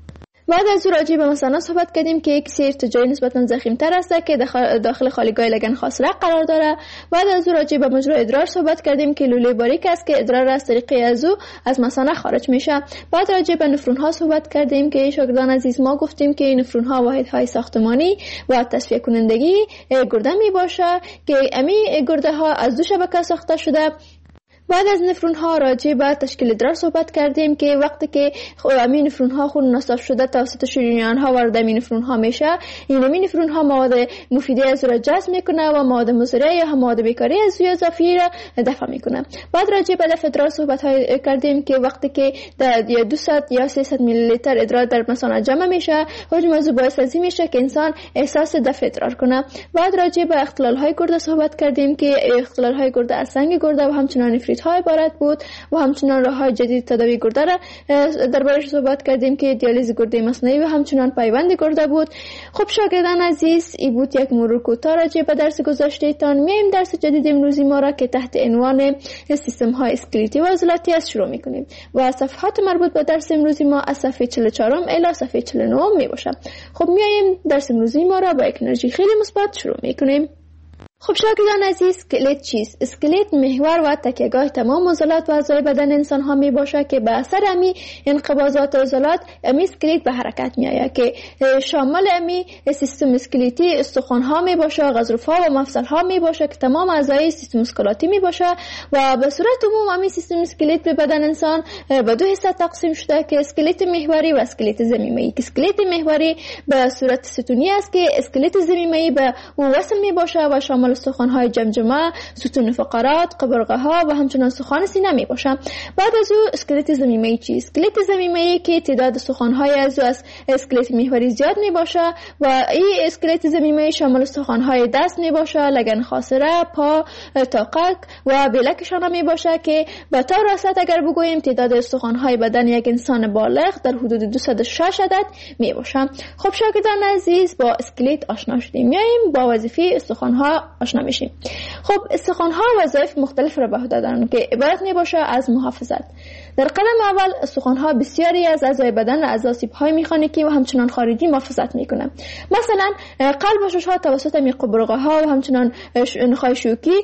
بعد از او راجع به مثلا صحبت کردیم که یک سیر ارتجاعی نسبتا ضخیم‌تر است که داخل خالیگاه لگن خاصره قرار داره. بعد از او راجع به مجرای ادرار صحبت کردیم که لوله باریک است که ادرار از طریق از او از مثانه خارج میشه. بعد راجع به نفرون ها صحبت کردیم که شاگردان عزیز ما گفتیم که نفرون ها واحدهای ساختمانی و تصفیه کنندگی گرده می باشه که امی گرده ها از دو شبکه ساخته شده. بعد از نفرون ها راجع به تشکیل ادرار صحبت کردیم که وقتی که امین نفرون ها خون نصف شده توسط شریان ها وارد امین نفرون ها میشه، این امین نفرون ها مواد مفیده از را جذب میکنه و مواد مضره یا مواد بیکاری از روی اضافی را دفع میکنه. بعد راجع به دفع ادرار صحبت های کردیم که وقتی که در دویست یا سیصد میلی لیتر ادرار در مثانه جمع میشه، حجم از باعث از این میشه که انسان احساس دفع ادرار کنه. بعد راجع به اختلال های گرده صحبت کردیم که اختلال های گرده از سنگ گرده و همچنان نفریت های عبارت بود و همچنان راه‌های جدید تداوی گرده را دربارش صحبت کردیم که دیالیز گرده مصنوعی و همچنان پیوند گرده بود. خب شاگردان عزیز، این بود یک مرور کوتاه راجع به درس گذشته تان. میایم درس جدید امروزی ما را که تحت عنوان سیستم های اسکلتی و عضلاتی است شروع میکنیم و صفحات مربوط به درس امروزی ما از صفحه چهل و چهار الی صفحه چهل و نه می باشه. خب میایم درس امروزی ما را با یک انرژی خیلی مثبت شروع میکنیم. خب شاگردان عزیز، اسکلت چیست؟ اسکلت محور و تکیهگاه تمام عضلات و اعضای بدن انسان ها می باشه که به اثر امی انقباضات عضلات امی اسکلت به حرکت می آید که شامل امی سیستم اسکلتی استخوان ها می باشه، غضروف ها و مفصل ها می باشه که تمام اعضای سیستم اسکلاتی می باشه و به صورت عموم امی سیستم اسکلت به بدن انسان به دو حصه تقسیم شده که اسکلت محوری و اسکلت ضمیمه‌ای. که اسکلت محوری به صورت ستونی است که اسکلت ضمیمه‌ای به او وصل می باشه و شامل استخوان‌های جمجمه، ستون فقرات، قبرقه‌ها و همچنان استخوان سینه می باشه. بعد از او اسکلت ضمیمه‌ای چیست؟ اسکلت ضمیمه‌ای که تعداد استخوان‌های از او از اسکلت محوری زیاد می باشه و این اسکلت ضمیمه‌ای شامل استخوان‌های دست می باشه، لگن خاصره، پا، طاقک و بلک شانه می باشه که به طور راست اگر بگوییم تعداد استخوان‌های بدن یک انسان بالغ در حدود دویست و شش عدد می باشه. خب شاگردان عزیز، با اسکلت آشنا شدیم. میایم با وظیفه استخوان‌ها آشنا میشیم. خب استخوان‌ها وظایف مختلف را به عهده دارند که عبارت می باشه از محافظت. در قدم اول استخوان‌ها بسیاری از اعضای بدن از آسیب‌های مکانیکی و همچنان خارجی محافظت می‌کنند. مثلا قلب و شش‌ها توسط قبرقه‌ها و همچنان نخاع شوکی،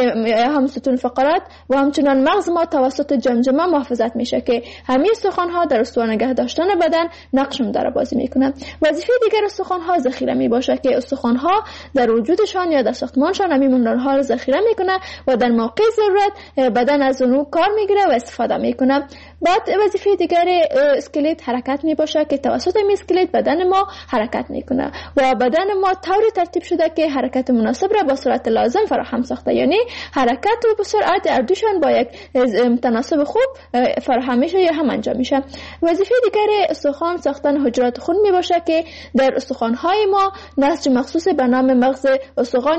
هم ستون فقرات و همچنان مغز ما توسط جمجمه محافظت میشه که همین استخوان‌ها در استوار نگه داشتن بدن نقش مدار بازی می‌کنند. وظیفه دیگر استخوان‌ها ذخیره میباشه که استخوان‌ها در وجودشان یا در ساختمانشان همین منرال‌ها را ذخیره می‌کنه و در موقع ضرورت بدن از اون کار می‌گیره و استفاده می‌کنه. بعد وظیفه دیگر اسکلت حرکت می باشه که توسط این اسکلت بدن ما حرکت میکنه و بدن ما طوری ترتیب شده که حرکت مناسب را با سرعت لازم فراهم ساخته، یعنی حرکت و سرعت اردوشان با یک متناسب خوب فراهم میشه یا هم انجام میشه. وظیفه دیگر استخوان ساختن حجرات خون می باشه که در استخوان‌های ما نسج مخصوص به نام مغز استخوان یا هم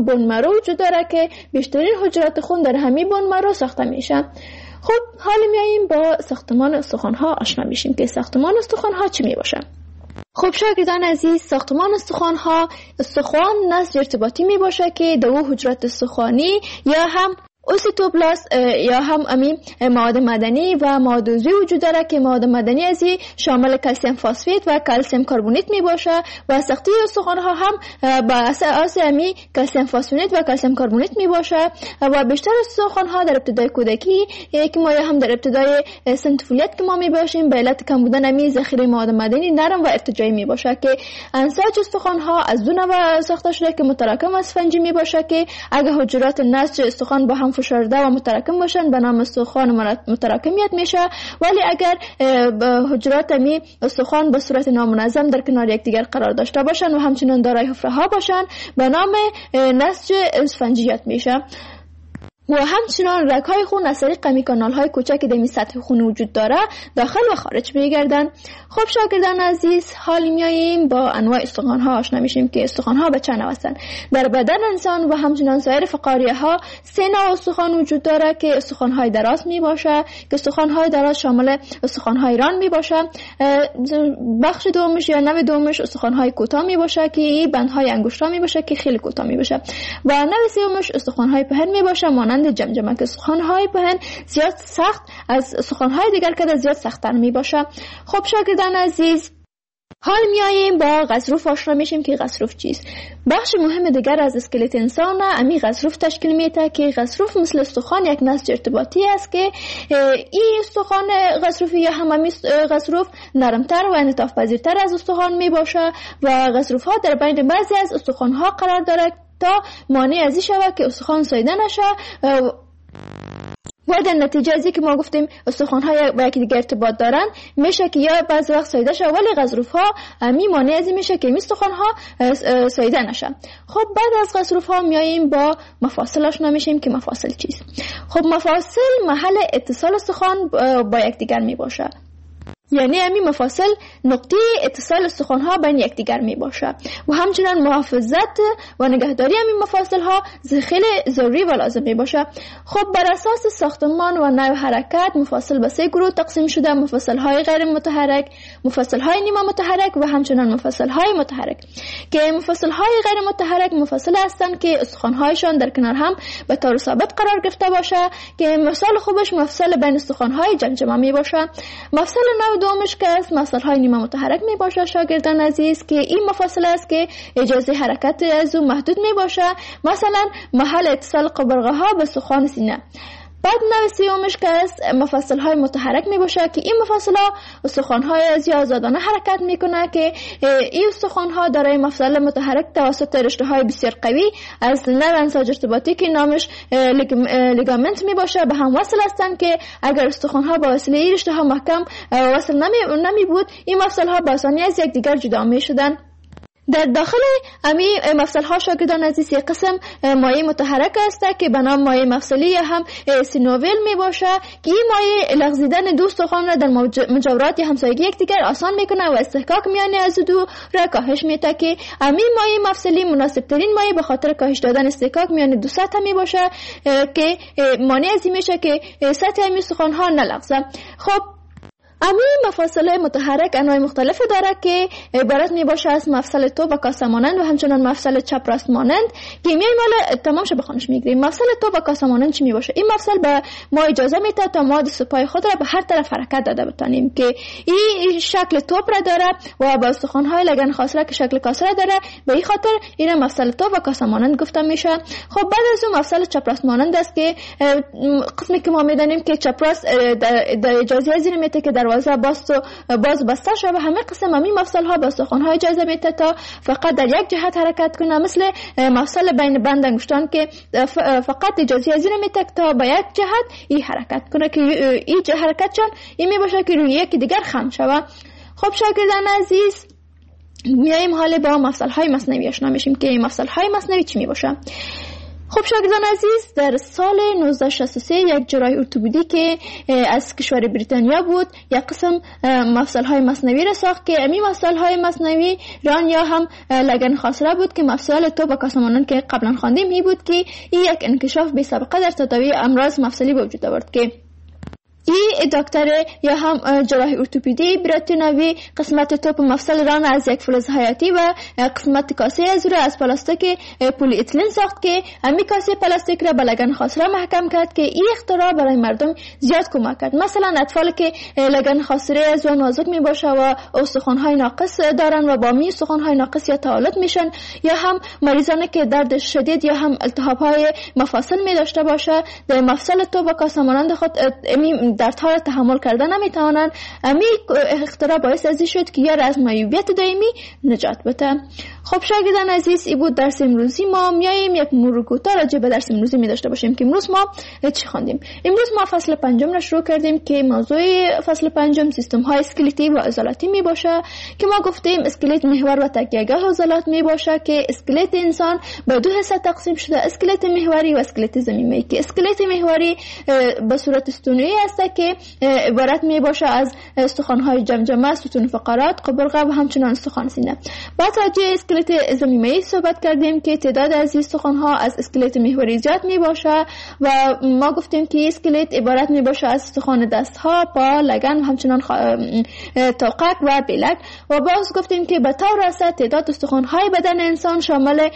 بون مرو وجود داره که بیشترین حجرات خون در همین بون مرو ساخته میشه. خب حالا میاییم با ساختمان استخوان‌ها آشنا میشیم که ساختمان استخوان‌ها چی میباشه. خب شاگردان عزیز، ساختمان استخوان‌ها، استخوان نسج ارتباطی میباشه که دو حجرات استخوانی یا هم اوسیتوبلاست یا هم امی مواد مدنی و مواد عضوی وجود داره که مواد مدنی ازی شامل کلسیم فسفید و کلسیم کربونیت می باشه و ساخته استخوان ها هم با اساس امی کلسیم فسفید و کلسیم کربونیت می باشه و بیشتر استخوان ها در ابتدای کودکی که ما هم در ابتدای سن طفولیت که ما می باشیم به علت کم بودن امی ذخیره مواد مدنی نرم و ارتجاعی می باشه که انساج استخوان ها از دو نوع ساخته شده که متراکم و اسفنجی می باشه که اگه حجرات نسج استخوان با هم فشرده و متراکم باشن به نام استخوان متراکمیت میشه، ولی اگر حجرات می استخوان به صورت نامنظم در کنار یکدیگر قرار داشته باشن و همچنین دارای حفره ها باشن به نام نسج اسفنجیت میشه. و همچنان رگ‌های خون از طریق امی کانال‌های کوچک که در سطح خون وجود داره داخل و خارج میگردن. خب شاگردان عزیز، حال میاییم با انواع استخوان‌ها آشنا میشیم که استخوان‌ها به چند نوع هستند. در بدن انسان و همچنان سایر فقاریه‌ها سه نوع استخوان وجود داره که استخوان‌های دراز میباشه که استخوان‌های دراز شامل استخوان‌های ران میباشه. بخش دومش یا نوع دومش استخوان‌های کوتاه میباشه که بندهای انگشت‌ها میباشه که خیلی کوتاه میباشه و نوع سومش استخوان‌های پهن میباشه مانند جمجمه که استخوان‌های پهن زیاد سخت از استخوان‌های دیگر که زیاد سخت‌تر میباشه. خب شاگردان عزیز، حال میاییم با غضروف آشنا میشیم که غضروف چیست. بخش مهم دیگر از اسکلت انسان امی غضروف تشکیل میده که غضروف مثل استخوان یک نسج ارتباطی است که این استخوان غضروفی یا هم امی غضروف نرمتر و انعطاف پذیرتر از استخوان میباشه و غضروف ها در بین بعضی از استخوان ها قرار داره تا مانع ازی شود که استخوان ساییده نشه و در نتیجه ازی که ما گفتیم استخوان ها با یکی دیگه ارتباط دارن میشه که یا بعض وقت ساییده شه ولی غضروف ها می مانع ازی میشه که می استخوان ها ساییده نشه. خب بعد از غضروف ها میاییم با مفاصل آشنا میشیم که مفاصل چیست. خب مفاصل محل اتصال استخوان با یکدیگر می باشه، یعنی همین مفاصل نقطه اتصال استخوان ها بین یکدیگر می باشه و همچنان محافظت و نگهداری همین مفاصل ها خیلی ضروری و لازم می باشه. خب بر اساس ساختمان و نوع حرکت مفاصل به سه گروه تقسیم شده: مفاصل های غیر متحرک، مفاصل های نیمه متحرک و همچنان مفاصل های متحرک. که مفاصل های غیر متحرک مفاصل هستند که استخوان هایشان در کنار هم به طور ثابت قرار گرفته باشه که مثال خوبش مفصل بین استخوان های جمجمه می باشه. مفصل نوع دومش که از مفصل های نیمه متحرک می باشه شاگردان عزیز که این مفاصل است که اجازه حرکت از اون محدود می باشه، مثلا محل اتصال قبرقه ها به استخوان سینه. بعد نوع سومش که از مفاصل های متحرک می باشه که این مفاصل ها استخوان های از آزادانه حرکت میکنه که این استخوان ها دارای مفصل متحرک توسط رشته های بسیار قوی از نوع انساج ارتباطی که نامش لیگامنت می باشه به هم وصل هستن که اگر استخوان ها با وسیله این رشته ها محکم وصل نمی, نمی بود این مفصل ها با آسانی از یکدیگر جدا می شدن. در داخل امی مفصل ها شاگردان عزیز یک قسم مایع متحرک است که به نام مایع مفصلی یا هم سینوویل می باشه که این مایع لغزیدن دو استخوان را در مجاورات یا همسایگی یکدیگر آسان میکنه و استحکاک میان از دو را کاهش میده که امی مایع مفصلی مناسب ترین مایع به خاطر کاهش دادن استحکاک میان دو سطح می باشه که مانع ازی میشه که سطح امی استخوان ها نلغزه. خب امی مفاصل متحرک انواع مختلفی داره که عبارت می باشه از مفصل تو و کاسه مانند و همچنان مفصل چپ راست مانند که میایم حالا تمام شه بخونش میگیریم. مفصل تو و کاسه مانند چی می باشه؟ این مفصل به ما اجازه میده تا ما سپای خود را به هر طرف حرکت داده بتونیم که این شکل توپ را داره و با استخوان های لگن خاصره که شکل کاسه را داره، به این خاطر این مفصل تو و کاسه مانند گفته میشه. خب بعد از اون مفصل چپ راست مانند است که قسمی که ما میدانیم که چپ راست در اجازه ازی نمیده که دروازه باز و باز بسته شده و همه قسم همین مفصل ها با استخوان های اجازه میده تا فقط در یک جهت حرکت کنه، مثل مفصل بین بند انگشتان که فقط اجازه ازی نمیده تا با یک جهت این حرکت کنه که این حرکت چون این می باشه که روی یکی دیگر خم شود. خب شاگردان عزیز، میایم حالا با مفصل های مصنوی آشنا میشیم که این مفصل های مصنوی چی می باشه. خب شاگردان عزیز، در سال نوزده و شصت و سه یک جراح ارتوپدی که از کشور بریتانیا بود یک قسم مفصل‌های مصنوعی را ساخت که امی مفصل‌های مصنوعی ران یا هم لگن خاصره بود که مفصل تو با کاسمانان که قبلا خواندیم می بود که این یک انکشاف بی سابقه در تداوی امراض مفصلی به وجود آورد که این دکتر یا هم جراح ارتوپدی بریتانیایی قسمت توپ مفصل ران از یک فلز حیاتی و قسمت کاسه از رو از پلاستیک پلی اتیلن ساخت که امی کاسه پلاستیک را به لگن خاصره محکم کرد که این اختراع برای مردم زیاد کمک کرد. مثلا اطفالی که لگن خاصره از و نازک می باشه و استخوان‌های ناقص دارن و با می استخوان‌های ناقص یا تعالت میشن، یا هم مریضانی که درد شدید یا هم التهاب‌های مفاصل می داشته باشه در مفصل توپ و کاسه مانند خود امی دردها را تحمل کردن نمیتوانند. امی اختراع باعث ازی شد که یار از معیوبیت دائمی نجات بده. خب شاگردان عزیز، این بود درس امروزی ما. میایم یک مرور کوتاه راجع به درس امروزی می داشته باشیم که امروز ما چی خواندیم. امروز ما فصل پنجم را شروع کردیم که موضوع فصل پنجم سیستم های اسکلتی و عضلاتی می باشه که ما گفتیم اسکلت محور و تکیه‌گاه عضلات می باشه که اسکلت انسان به دو حصه تقسیم شده، اسکلت محوری و اسکلت زمینی. که اسکلت محوری به صورت استونی است که عبارت می باشه از استخوان‌های جمجمه، ستون فقرات، قبرقه و همچنان استخوان سینه. بعد راجع اسکلت زمینی صحبت کردیم که تعداد از استخوان‌ها از اسکلت محوری زیاد می باشه و ما گفتیم که اسکلت عبارت می باشه از استخوان دست‌ها، پا، لگن و همچنان خ... توقک و بلک. و باز گفتیم که به طور راست تعداد استخوان‌های بدن انسان شامل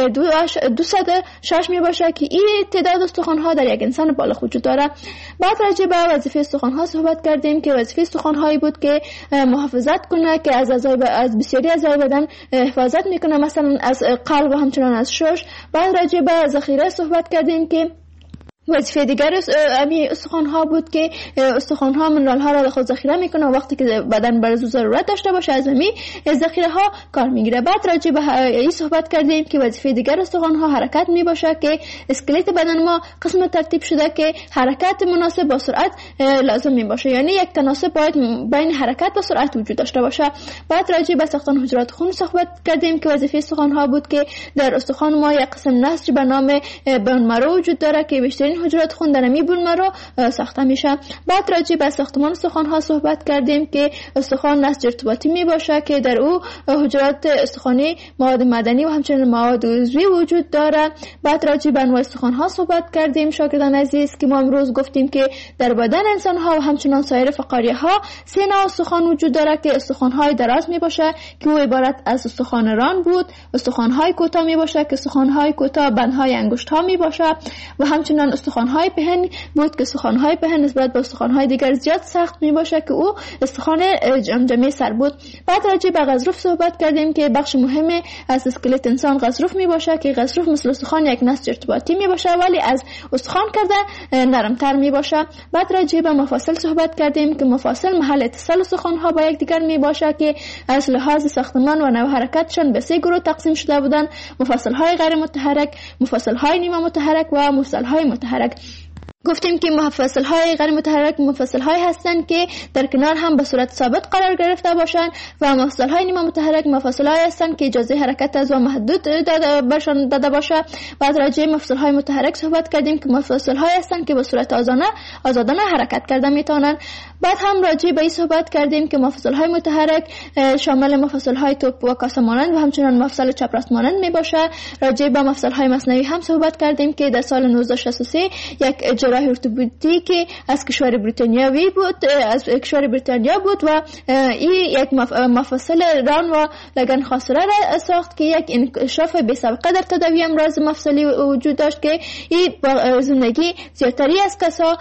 دویست و شش می باشه که این تعداد استخوان‌ها در یک انسان بالغ وجود داره. بعد راجع به وظیفه استخوان‌ها صحبت کردیم که وظیفه استخوان‌هایی بود که محافظت کنه، که از اعضای از بسیاری اعضای بدن حفاظت میکنه، مثلا از قلب و همچنان از شش. بعد راجع به ذخیره صحبت کردیم که وظیفه دیگر امی استخوان‌ها بود که استخوان‌ها منرال‌ها را در خود ذخیره میکنه و وقتی که بدن برای ضرورت داشته باشه از امی ذخیره‌ها کار میگیره. بعد راجع به این صحبت کردیم که وظیفه دیگر استخوان‌ها حرکت میباشه که اسکلت بدن ما قسم ترتیب شده که حرکت مناسب با سرعت لازم میباشه، یعنی یک تناسب باید بین حرکت و سرعت وجود داشته باشه. بعد راجع به ساختن حجرات خون صحبت کردیم که وظیفه استخوان‌ها بود که در استخوان ما یک قسم نسج به نام بون مرو وجود داره که بیشتر حجرات خون در امی بون مرو ساخته میشه. بعد راجع به ساختمان استخوان ها صحبت کردیم که استخوان نسج ارتباطی می باشه که در او حجرات استخوانی، مواد مدنی و همچنین مواد عضوی وجود داره. بعد راجع به انواع استخوان ها صحبت کردیم شاگردان عزیز که ما امروز گفتیم که در بدن انسان ها و همچنین سایر فقاریه ها سه نوع استخوان وجود داره که استخوان های دراز می باشه که او عبارت از استخوان ران بود، استخوان های کوتاه می باشه که استخوان های کوتاه بندهای انگشت ها می باشه و همچنین استخوان‌های پهن بود که استخوان‌های پهن نسبت به استخوان‌های دیگر زیاد سخت می‌باشه که او استخوان جمجمه سر بود. بعد راجع به غضروف صحبت کردیم که بخش مهمی از اسکلت انسان غضروف می‌باشه که غضروف مثل استخوان یک نسج ارتباطی می‌باشه ولی از استخوان کرده نرمتر می‌باشه. بعد راجع به مفاصل صحبت کردیم که مفاصل محل اتصال استخوان‌ها با یکدیگر می‌باشه که از لحاظ ساختمان و نوع حرکتشان به سه گروه تقسیم شده بودند: مفاصل‌های غیر متحرک، مفاصل‌های نیمه متحرک و مفاصل‌های متحرک. گفتیم که مفاصل‌های غیر متحرک مفاصل‌هایی هستند که در کنار هم به صورت ثابت قرار گرفته باشند و مفاصل‌های نیمه متحرک مفاصل‌هایی هستند که اجازه حرکت از و محدود داده برشان داده باشه. بعد راجع به مفاصل‌های متحرک صحبت کردیم که مفاصل‌هایی هستند که به صورت آزادانه آزادانه حرکت کرده میتونن. بعد هم راجع به این صحبت کردیم که مفاصل‌های متحرک شامل مفاصل‌های توپ و کاسه مانند و همچنین مفصل چپ راست مانند میباشه. راجع به مفصل‌های مصنوعی هم صحبت کردیم که در سال نوزده و شصت و سه یک جراح ارتوپدی که از کشور بریتانیایی بود از کشور بریتانیا بود و این یک مفصل ران و لگن خاصره را ساخت که یک انکشاف بی سابقه در تداوی امراض مفصلی وجود داشت که این با زندگی زیادتری از کسا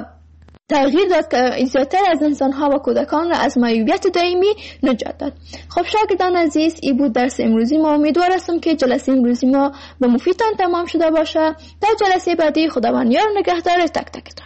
تغییر داد که زیادتر از انسان‌ها و کودکان را از معیوبیت دائمی نجات داد. خب شاگردان عزیز، این بود درس امروزی ما. امیدوار هستم که جلسه امروزی ما به مفیدتان تمام شده باشه. تا جلسه بعدی خداوند یار نگهدار تک تکتان.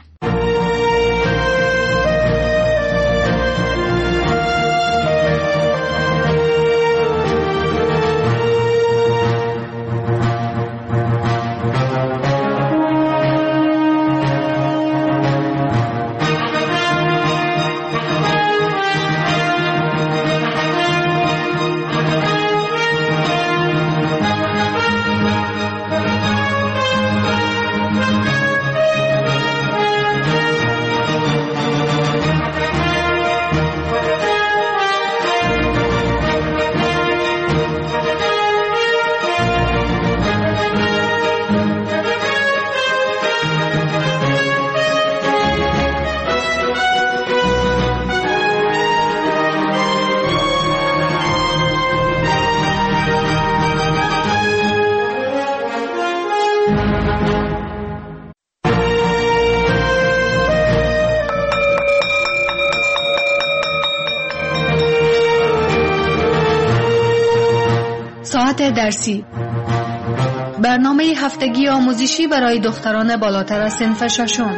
ساعت درسی، برنامه هفتگی آموزشی برای دختران بالاتر از صنف ششم.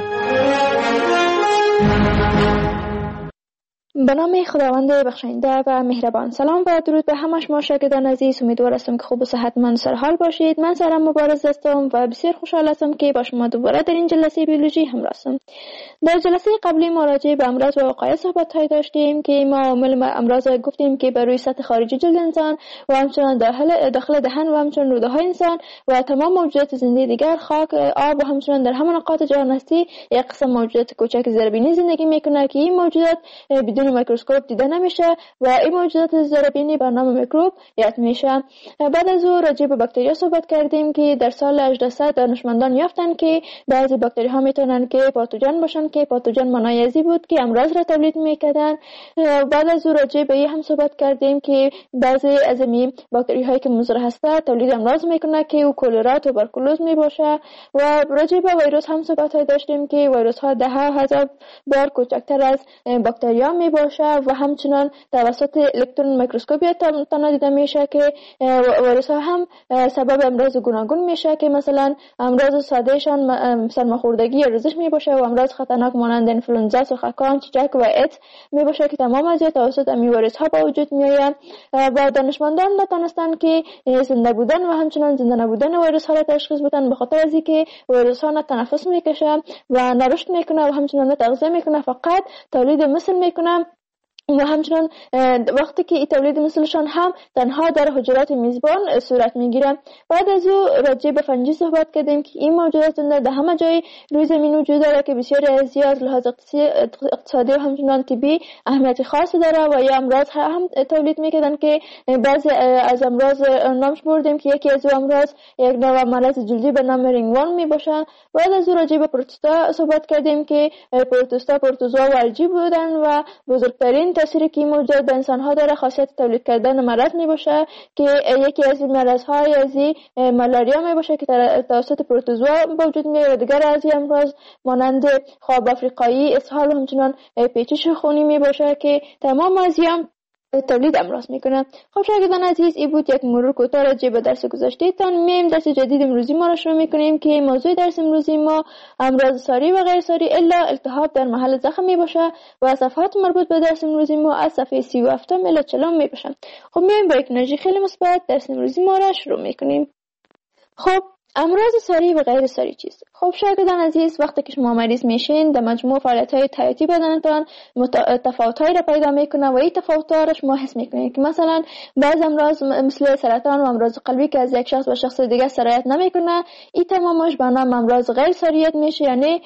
به نام خداوند بخشنده و مهربان. سلام و درود به همه شما شاگردان عزیز. امیدوار هستم که خوب و صحتمند سر حال باشید. من سارا مبارز هستم و بسیار خوشحال هستم که با شما دوباره در این جلسه بیولوژی همراه هستم. در جلسه قبلی ما راجع به امراض و وقایع صحبت های داشتیم که ما عوامل امراض گفتیم که بر روی سطح خارجی جلد انسان و همچنین داخل داخل دهن و همچنین روده های انسان و تمام موجودات زنده دیگر، خاک، آب و همچنین در همه نقاط جهان هستی یک قسم موجودات کوچک زیربینی زندگی میکنه که این موجودات بدون میکروسکوپ دیده نمیشه و این موجودات زیربینی به نام میکروب یاد میشه. بعد از او راجع به باکتریا صحبت کردیم که در سال هجده صد دانشمندان یافتن که بعضی باکتری ها میتونن که پاتوژن باشن که پاتوژن معنای ازی بود که امراض را تولید میکردن. بعد از او راجع به این هم صحبت کردیم که بعضی از این باکتری هایی که مضر هسته تولید امراض میکنه که او کلرا، توبرکولوز میباشه. و راجع به ویروس هم صحبت های داشتیم که ویروس ها ده هزار بار کوچکتر از باکتریا میباشه و همچنان توسط الکترون میکروسکوپی تنها دیده میشه که ویروس ها هم سبب امراض گوناگون میشه که مثلا امراض ساده شان سرماخوردگی یا ریزش میباشه و امراض خطرناک مانند انفلوئنزا، سوخکان، چیچک و ایدز میباشه که تمام از توسط امی ویروس ها به وجود میآید. و دانشمندان نتونستن که زنده بودن و همچنان زنده نبودن ویروس ها را تشخیص بدن به خاطر از اینکه ویروس ها نه تنفس میکشه و نه رشد میکنه و همچنان نه تغذیه میکنه، فقط تولید مثل میکنه و همچنان وقتی که این تولید مثلشان هم تنها در حجرات میزبان صورت میگیره. بعد از او راجع به فنجی صحبت کردیم که این موجودات در همه جای روی زمین وجود داره که بسیاری از زیاد لحاظ اقتصادی و همچنان طبی اهمیت خاصی داره و یا امراض هم تولید میکردن که بعضی از امراض نامش بردیم که یکی از او امراض یک نوع مرض جلدی به نام رینگوان میباشه. بعد از او راجع به پروتوستا صحبت کردیم که پروتوستا پروتوزوا و الژی بودن و بزرگترین تأثیری که موجود به انسان ها داره خاصیت تولید کردن مرض می باشه که یکی از این مرض های از مالاریا می باشه که توسط پروتوزوا وجود می و دیگر از این امراض مانند خواب افریقایی، اسهال و همچنان پیچش خونی می باشه که تمام از این تولید امراض میکنه. خب شاگردان عزیز، این بود یک مرور کوتاه راجع به درس گذشته تان. میم درس جدید امروزی ما را شروع میکنیم که موضوع درس امروزی ما امراض ساری و غیر ساری الا التهاب در محل زخم می باشه و صفحات مربوط به درس امروزی ما از صفحه سی و هفت الی چهل می باشن. خب میم با یک انرژی خیلی مثبت درس امروزی ما را شروع میکنیم. خب امراض ساری و غیر ساری چیست؟ خب شاگردان عزیز، وقتی که شما مریض میشین در مجموع فعالیت‌های حیاتی بدنتان تفاوت‌هایی را پیدا میکنه و این تفاوت‌ها را شما حس میکنید که مثلا بعض امراض مثل سرطان و امراض قلبی که از یک شخص به شخص دیگه سرایت نمیکنه، این تمامش به نام امراض غیر ساریت میشه، یعنی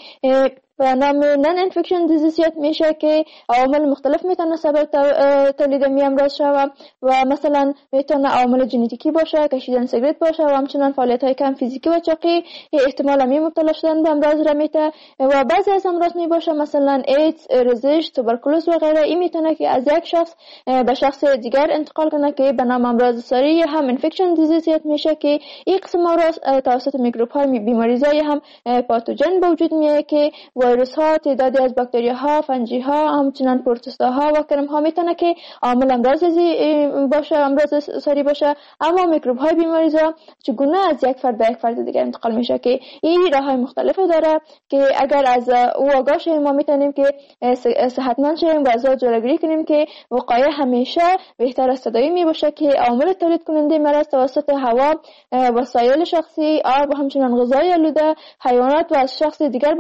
به نام نان انفکشن دیزیزیت میشه که عوامل مختلف میتونه سبب تولید می امراض شود و مثلا میتونه عوامل ژنتیکی باشه، کشیدن سیگرت باشه و همچنین فعالیت های کم فیزیکی و چاقی احتمال می مبتلا شدن به امراض را میته. و بعضی از امراض می باشه مثلا ایدز، ریزش، توبرکولوز و غیره. این میتونه که از یک شخص به شخص دیگر انتقال کنه که به نام امراض ساری هم انفکشن دیزیزیت میشه که این قسم امراض توسط میکروب های بیماریزای هم پاتوژن به وجود میاد که ویروس ها، تعدادی از باکتریا ها، فنجی ها، همچنین پروتوستا ها و کرم ها میتونه که عامل امراض باشه، امراض ساری باشه. اما میکروب های بیماریزا چگونه از یک فرد به یک فرد دیگر انتقال میشه که این راه های مختلفی داره که اگر از او آگاه شیم ما میتونیم که صحتمند شیم و از جلوگیری کنیم که وقایع همیشه بهتر از تداوی میباشه که عامل تولید کننده مرض توسط هوا، وسایل شخصی، آب و همچنین غذای آلوده، حیوانات و از شخص دیگر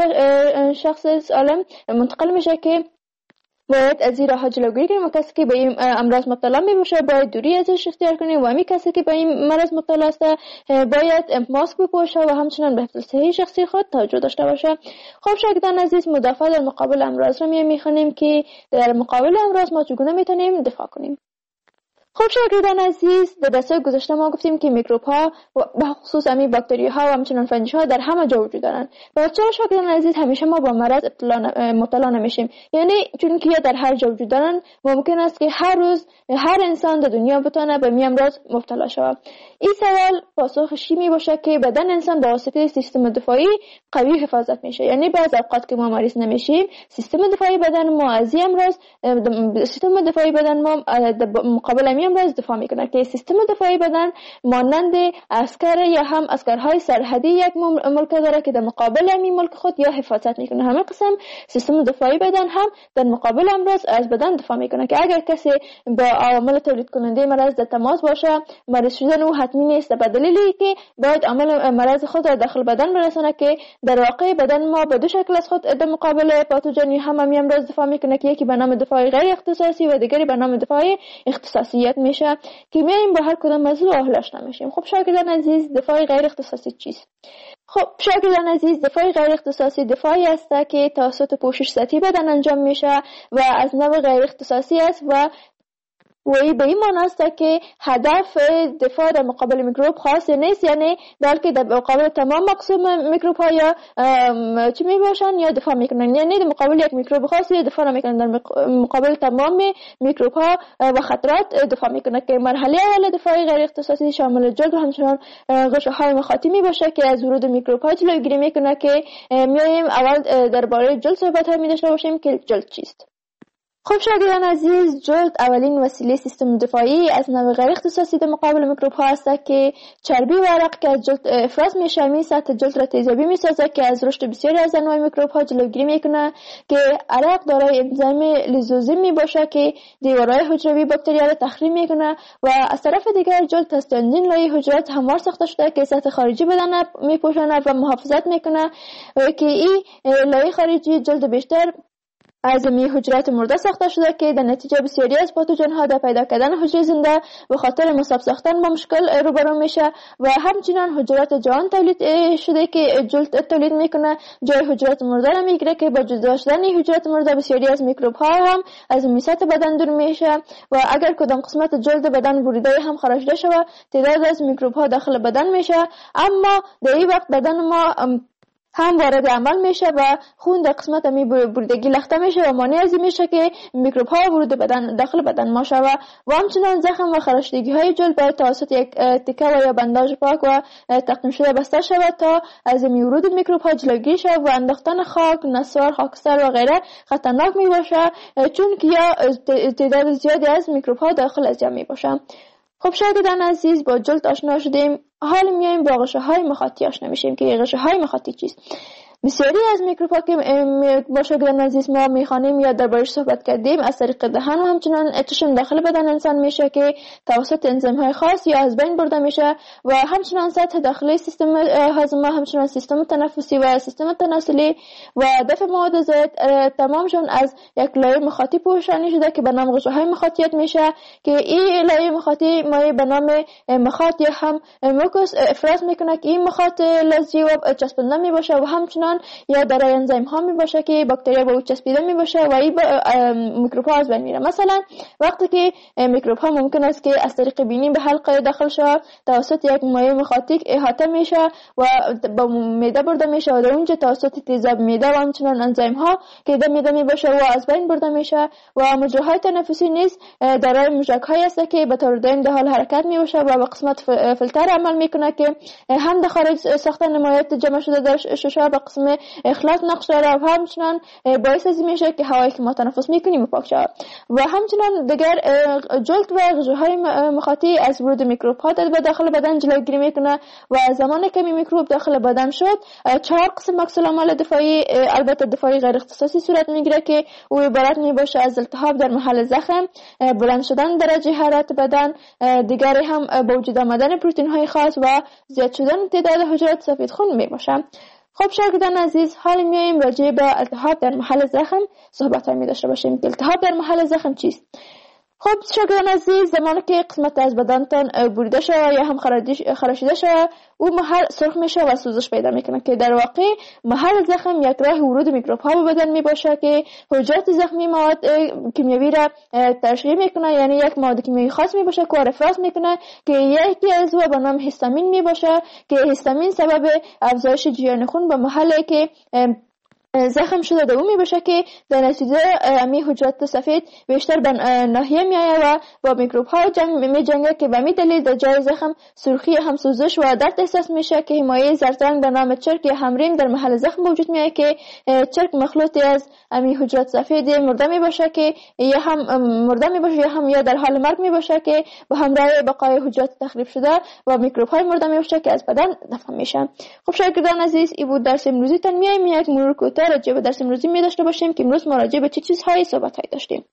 شخص سالم منتقل میشه که باید از این راه جلوگیری کنیم و کسی که به این امراض مبتلا می باشه باید دوری ازش اختیار کنیم و همین کسی که به این مرض مبتلا است باید ماسک بپوشه و همچنین به حفظ صحی شخصی خود توجه داشته باشه. خب شاگردان عزیز، مدافع در مقابل امراض رو میخونیم که در مقابل امراض ما چگونه میتونیم دفاع کنیم. خب شاگردان عزیز، در درس‌های گذشته ما گفتیم که میکروب ها به خصوص امی باکتری ها و همچنین فنجی ها در همه جا وجود دارند. و چرا شاگردان عزیز همیشه ما با مرض مبتلا نمیشیم؟ یعنی چون که در هر جا وجود دارن، ممکن است که هر روز هر انسان در دنیا بتونه به می امراض مبتلا شود. این سوال پاسخش می باشه که بدن انسان با واسطه سیستم دفاعی قوی حفاظت میشه. یعنی بعض اوقات که ما مریض نمیشیم، سیستم دفاعی بدن ما از این امراض سیستم دفاعی بدن ما مقابل این امراض دفاع میکنه که سیستم دفاعی بدن مانند عسکر یا هم عسکرهای سرحدی یک ملک داره که در مقابل این ملک خود یا حفاظت میکنه. همه قسم سیستم دفاعی بدن هم در مقابل امراض از بدن دفاع میکنه که اگر کسی با عوامل تولید کننده مرض در تماس باشه، مریض شدن او حتمی نیست به دلیلی که باید عامل مرض خود را داخل بدن برسانه که در واقع بدن ما به دو شکل از خود در مقابل پاتوژن هم همین امراض دفاع میکنه که یکی به نام دفاع غیر اختصاصی و دیگری به نام دفاع اختصاصیت میشه که میایم با هر کدام موضوع آهلش نمیشیم. خب شاگردان عزیز، دفاع غیر اختصاصی چیست؟ خب شاگردان عزیز، دفاع غیر اختصاصی دفاعی است که توسط پوشش سطحی بدن انجام میشه و از نوع غیر اختصاصی است و و ای به این معنی است که هدف دفاع در مقابل میکروب خاصی نیست، یعنی بلکه در مقابل تمام مقسوم میکروب ها یا چی می باشن یا دفاع میکنن. یعنی در مقابل یک میکروب خاصی دفاع میکنن، در مقابل تمام میکروب ها و خطرات دفاع میکنن که مرحله اول دفاع غیر اختصاصی شامل جلد و همچنان غشا های مخاطی می باشه که از ورود میکروب ها جلوگیری میکنه که میایم اول درباره جلد صحبت ها می داشته باشیم که جلد چیست. خب شاگردان عزیز، جلد اولین وسیله سیستم دفاعی از نوع غیر اختصاصی در مقابل میکروب ها است که چربی و عرق که از جلد افراز میشه می سطح جلد را تیزابی میسازه که از رشد بسیاری از انواع میکروب ها جلوگیری میکنه که عرق دارای انزیم لیزوزیم می باشه که دیوارهای حجروی باکتریا را تخریب میکنه و از طرف دیگر جلد تستانجین لایه حجرات هموار ساخته شده که سطح خارجی بدن میپوشانه و محافظت میکنه که این لایه خارجی جلد بیشتر از می حجرات مرده ساخته شده که در نتیجه بسیاری از پاتوژن ها در پیدا کردن حجره زنده به خاطر مصاب ساختن با مشکل روبرو میشه و همچنین حجرات جوان تولید شده که جلد تولید میکنه جای حجرات مرده را میگیره که با جدا شدن حجرات مرده بسیاری از میکروب ها هم از میسات بدن دور میشه و اگر کدام قسمت جلد بدن بریده هم خارج شود تعداد از میکروب ها داخل بدن میشه، اما در این وقت بدن ما هم وارد عمل میشه و خون در قسمت می بریدگی لخته میشه و مانع از این میشه که میکروب ها ورود بدن داخل بدن ما شود و همچنان زخم و خراشیدگی های جلد باید توسط یک تکه و یا بنداژ پاک و تقسیم شده بسته شود تا از این ورود میکروب ها جلوگیری شود و انداختن خاک، نسوار، خاکستر و غیره خطرناک می باشه چون که یا تعداد زیادی از میکروب ها داخل از جمع می باشه. خب شاگردان عزیز، با جلد آشنا شدیم، حال میایم با غشاهای مخاطی آشنا میشیم که غشاهای مخاطی چیست. بسیاری از میکروب ها که با شاگردان عزیز ما میخوانیم یا دربارش صحبت کردیم از طریق دهن و همچنان چشم داخل بدن انسان میشه که توسط انزیم های خاص یا از بین برده میشه و همچنان سطح داخلی سیستم هاضمه، همچنان سیستم تنفسی و سیستم تناسلی و دفع مواد زائد تمامشون از یک لایه مخاطی پوشانی شده که به نام غشاهای مخاطیت میشه که این لایه مخاطی مایع به نام مخاط یا هم موکوس افراز میکنه که این مخاط لزجی و چسبنده میباشه و همچنان یا دارای انزیم ها می باشه که باکتریا به او چسبیده می باشه و این میکروب ها از بین میره. مثلا وقتی که میکروب ها ممکن است که از طریق بینی به حلقه داخل شود توسط یک مایع مخاطی احاطه میشه و به معده برده میشه و در اونجا توسط تیزاب معده و همچنان انزیم ها که در معده می باشه و از بین برده میشه و مجراهای تنفسی نیز دارای مژگان هایی است که به طور دائم در حال حرکت می باشه و به قسمت فیلتر عمل میکنه که هم در خارج ساختن مایعات جمع شده در ششا به قسم اخلاص نقش داره و همچنان باعث از میشه که هوایی که ما تنفس میکنیم پاک شود و همچنان دیگر جلد و غشاهای مخاطی از ورود میکروب ها در داخل بدن جلوگیری میکنه و زمانی که میکروب داخل بدن شد چهار قسم عکس العمل دفاعی البته دفاعی غیر اختصاصی صورت میگیره که او عبارت میباشه از التهاب در محل زخم، بلند شدن درجه حرارت بدن، دیگری هم با وجود آمدن پروتئین های خاص و زیاد شدن تعداد حجرات سفید خون میباشه. خب شاگردان عزیز، حال میایم راجع به التهاب در محل زخم صحبت می داشته باشیم که التهاب در محل زخم چیست. خب شاگردان عزیز، زمانی که قسمت از بدنتان بریده شود یا هم خراشیده شود او محل سرخ میشه و سوزش پیدا میکنه که در واقع محل زخم یک راه ورود میکروب ها به بدن میباشه که حجرات زخمی مواد کیمیایی را ترشح میکنه، یعنی یک مواد کیمیایی خاص میباشه که افراز میکنه که یکی از او به نام هیستامین میباشه که هیستامین سبب افزایش جریان خون به محلی که زخم شده دومی باشه که در نتیجه امی حجرات سفید بیشتر به ناحیه می آید و با میکروب ها جنگ می جنگه که به می دلیل در جای زخم سرخی هم سوزش و درد احساس میشه که حمایه زردرنگ به نام چرک یا همریم در محل زخم وجود می آید که چرک مخلوطی از امی حجرات سفید مرده می باشه که یا هم مرده می باشه یا هم یا در حال مرگ می باشه که با همراه بقای حجرات تخریب شده و میکروب های مرده می باشه که از بدن دفع میشه. خب شاگردان عزیز، این بود درس امروزی تان. میایم یک مرور کوتاه راجع به درس امروزی می داشته باشیم که امروز ما راجع به چه چیزهایی صحبت‌هایی داشتیم.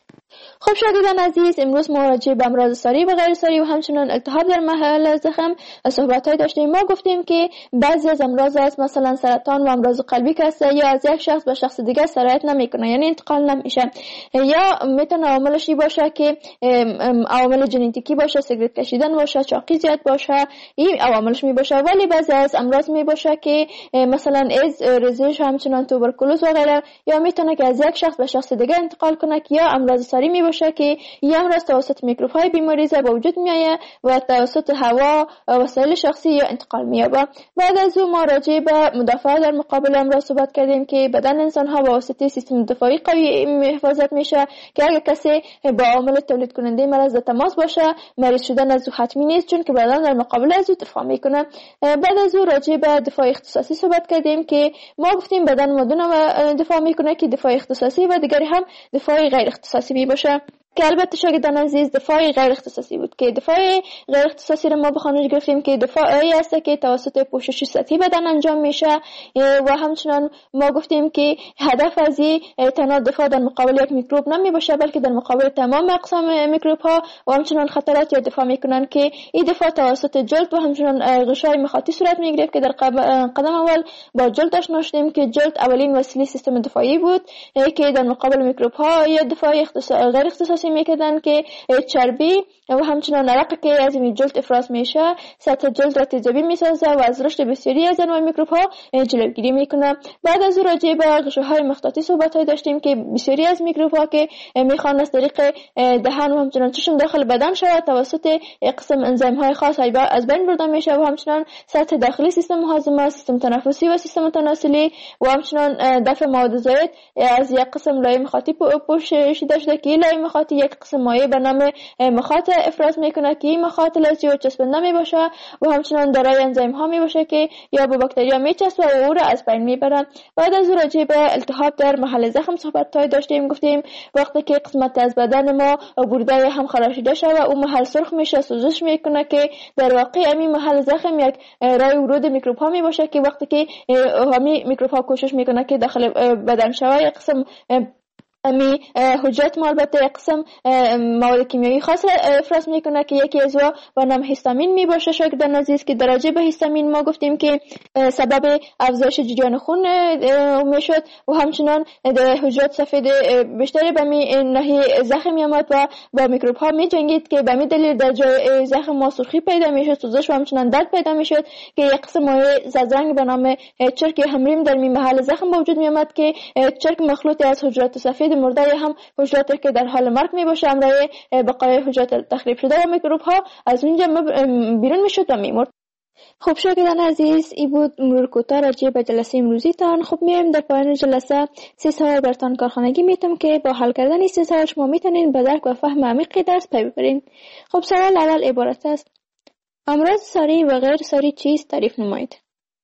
خب شاگردان عزیز، امروز ما راجع به امراض ساری و غیر ساری و همچنین التهاب در محل زخم صحبت‌هایی داشتیم. ما گفتیم که بعضی از امراض است مثلا سرطان و امراض قلبی که است یا از یک شخص به شخص دیگه سرایت نمیکنه، یعنی انتقال نمیشه، یا میتونه عواملش باشه که عوامل ژنتیکی باشه، سیگرت کشیدن باشه، چاقی زیاد باشه، این عواملش می باشه. ولی بعضی از امراض می باشه که مثلا ایدز، ریزش، همچنین توبرکلوز و غیره، یا میتونه که از یک شخص به شخص دیگه انتقال کنه، یا امراض ساری می باشه که یه امراض توسط میکروب های بیماریزه به وجود می آید و توسط هوا، وسایل شخصی یا انتقال می یابه. بعد از اون ما راجع به مدافعت در مقابل امراض صحبت کردیم که بدن انسان ها با واسطه سیستم دفاعی قوی حفاظت میشه که اگر کسی با عامل تولید کننده مرض در تماس باشه، مریض شدن از او حتمی نیست، چون که بدن در مقابل از او دفاع میکنه. بعد از اون راجع به دفاع اختصاصی صحبت کردیم که ما گفتیم بدن مدونه دفاع میکنه که دفاع اختصاصی و دیگری هم دفاع غیر اختصاصی می باشه، که البته شاگردان عزیز دفاع غیر اختصاصی بود که دفاع غیر اختصاصی رو ما به خانش گرفتیم که دفاعی است که توسط پوشش سطحی بدن انجام میشه و همچنان ما گفتیم که هدف از این تنها دفاع در مقابل یک میکروب نمی باشه، بلکه در مقابل تمام اقسام میکروب ها و همچنان خطرات یا دفاع میکنن که این دفاع توسط جلد و همچنان غشای مخاطی صورت میگرفت که در قدم اول با جلد آشنا شدیم که جلد اولین وسیله سیستم دفاعی بود که در مقابل میکروب ها یا دفاع غیر اختصاصی میکردن که چربی و همچنان عرق که از این جلد افراز میشه سطح جلد را تیزابی میسازه و از رشد بسیاری از انواع میکروب ها جلوگیری میکنه. بعد از راجع به غشاهای مخاطی صحبت های داشتیم که بسیاری از میکروب ها که میخوان از طریق دهان و همچنان چشم داخل بدن شود توسط قسم انزیم های خاص از بین برده میشه و همچنان سطح داخلی سیستم هاضمه، سیستم تنفسی و سیستم تناسلی و همچنان دفع مواد زائد از یک قسم لایه مخاطی پوشیده شده که لایه مخاطی یک قسم مایع به نام مخاط افراز میکنه که این مخاط لزجی و چسبنده می باشه و همچنان دارای انزیم ها می باشه که یا به باکتریا میچسبه و او را از بین میبرن. بعد از راجع به التهاب در محل زخم صحبت های داشتیم. گفتیم وقتی که قسمت از بدن ما برده هم خراشیده شده و اون محل سرخ میشه، سوزش میکنه که در واقع همین محل زخم یک راه ورود میکروب ها می باشه که وقتی که همین میکروب ها کوشش میکنه که داخل بدن شود یک قسم امی حجرات ما البته یک قسم مواد کیمیایی خاص افراز میکنه که یکی از او به نام هیستامین می باشه. شاگردان عزیز که درجه به هیستامین ما گفتیم که سبب افزایش جریان خون میشد و همچنان حجرات سفید بیشتری به می ناحیه زخم میامد و با میکروب ها می جنگید که به می دلیل در جای زخم ما سرخی پیدا میشد، سوزش و همچنان درد پیدا میشد که یک قسم مایع زردرنگ به نام چرک همریم در می محل زخم به وجود میامد که چرک مخلوطی از حجرات سفید مرده هم حجراتی که در حال مرگ می باشه امرای بقای حجرات تخریب شده و میکروب ها از اونجا بیرون میشد و میمرد. خب شاگردان عزیز، این بود مرور کوتاه راجع به جلسه امروزی تان. خب میایم در پایان جلسه سه سوال برتان کارخانگی میتم که با حل کردن این سه سوال شما میتونین به درک و فهم عمیق درس پی ببرین. خب سوال اول عبارت است: امراض ساری و غیر ساری چیست؟ تعریف نمایید.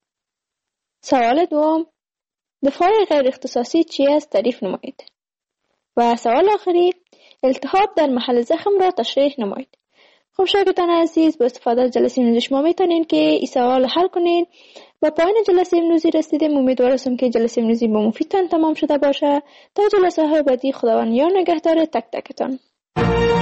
سوال دوم: دفاع غیر اختصاصی چی است؟ تعریف نمایید. و سوال آخری: التهاب در محل زخم را تشریح نمایید. خب شاگردان عزیز، با استفاده از جلسه امروزی شما میتونین که این سوال حل کنین. با پایان جلسه امروزی رسیدیم. امیدوارم که جلسه امروزی با مفیدتان تمام شده باشه. تا جلسه های بعدی، خداوند یار نگهدار تک تکتان.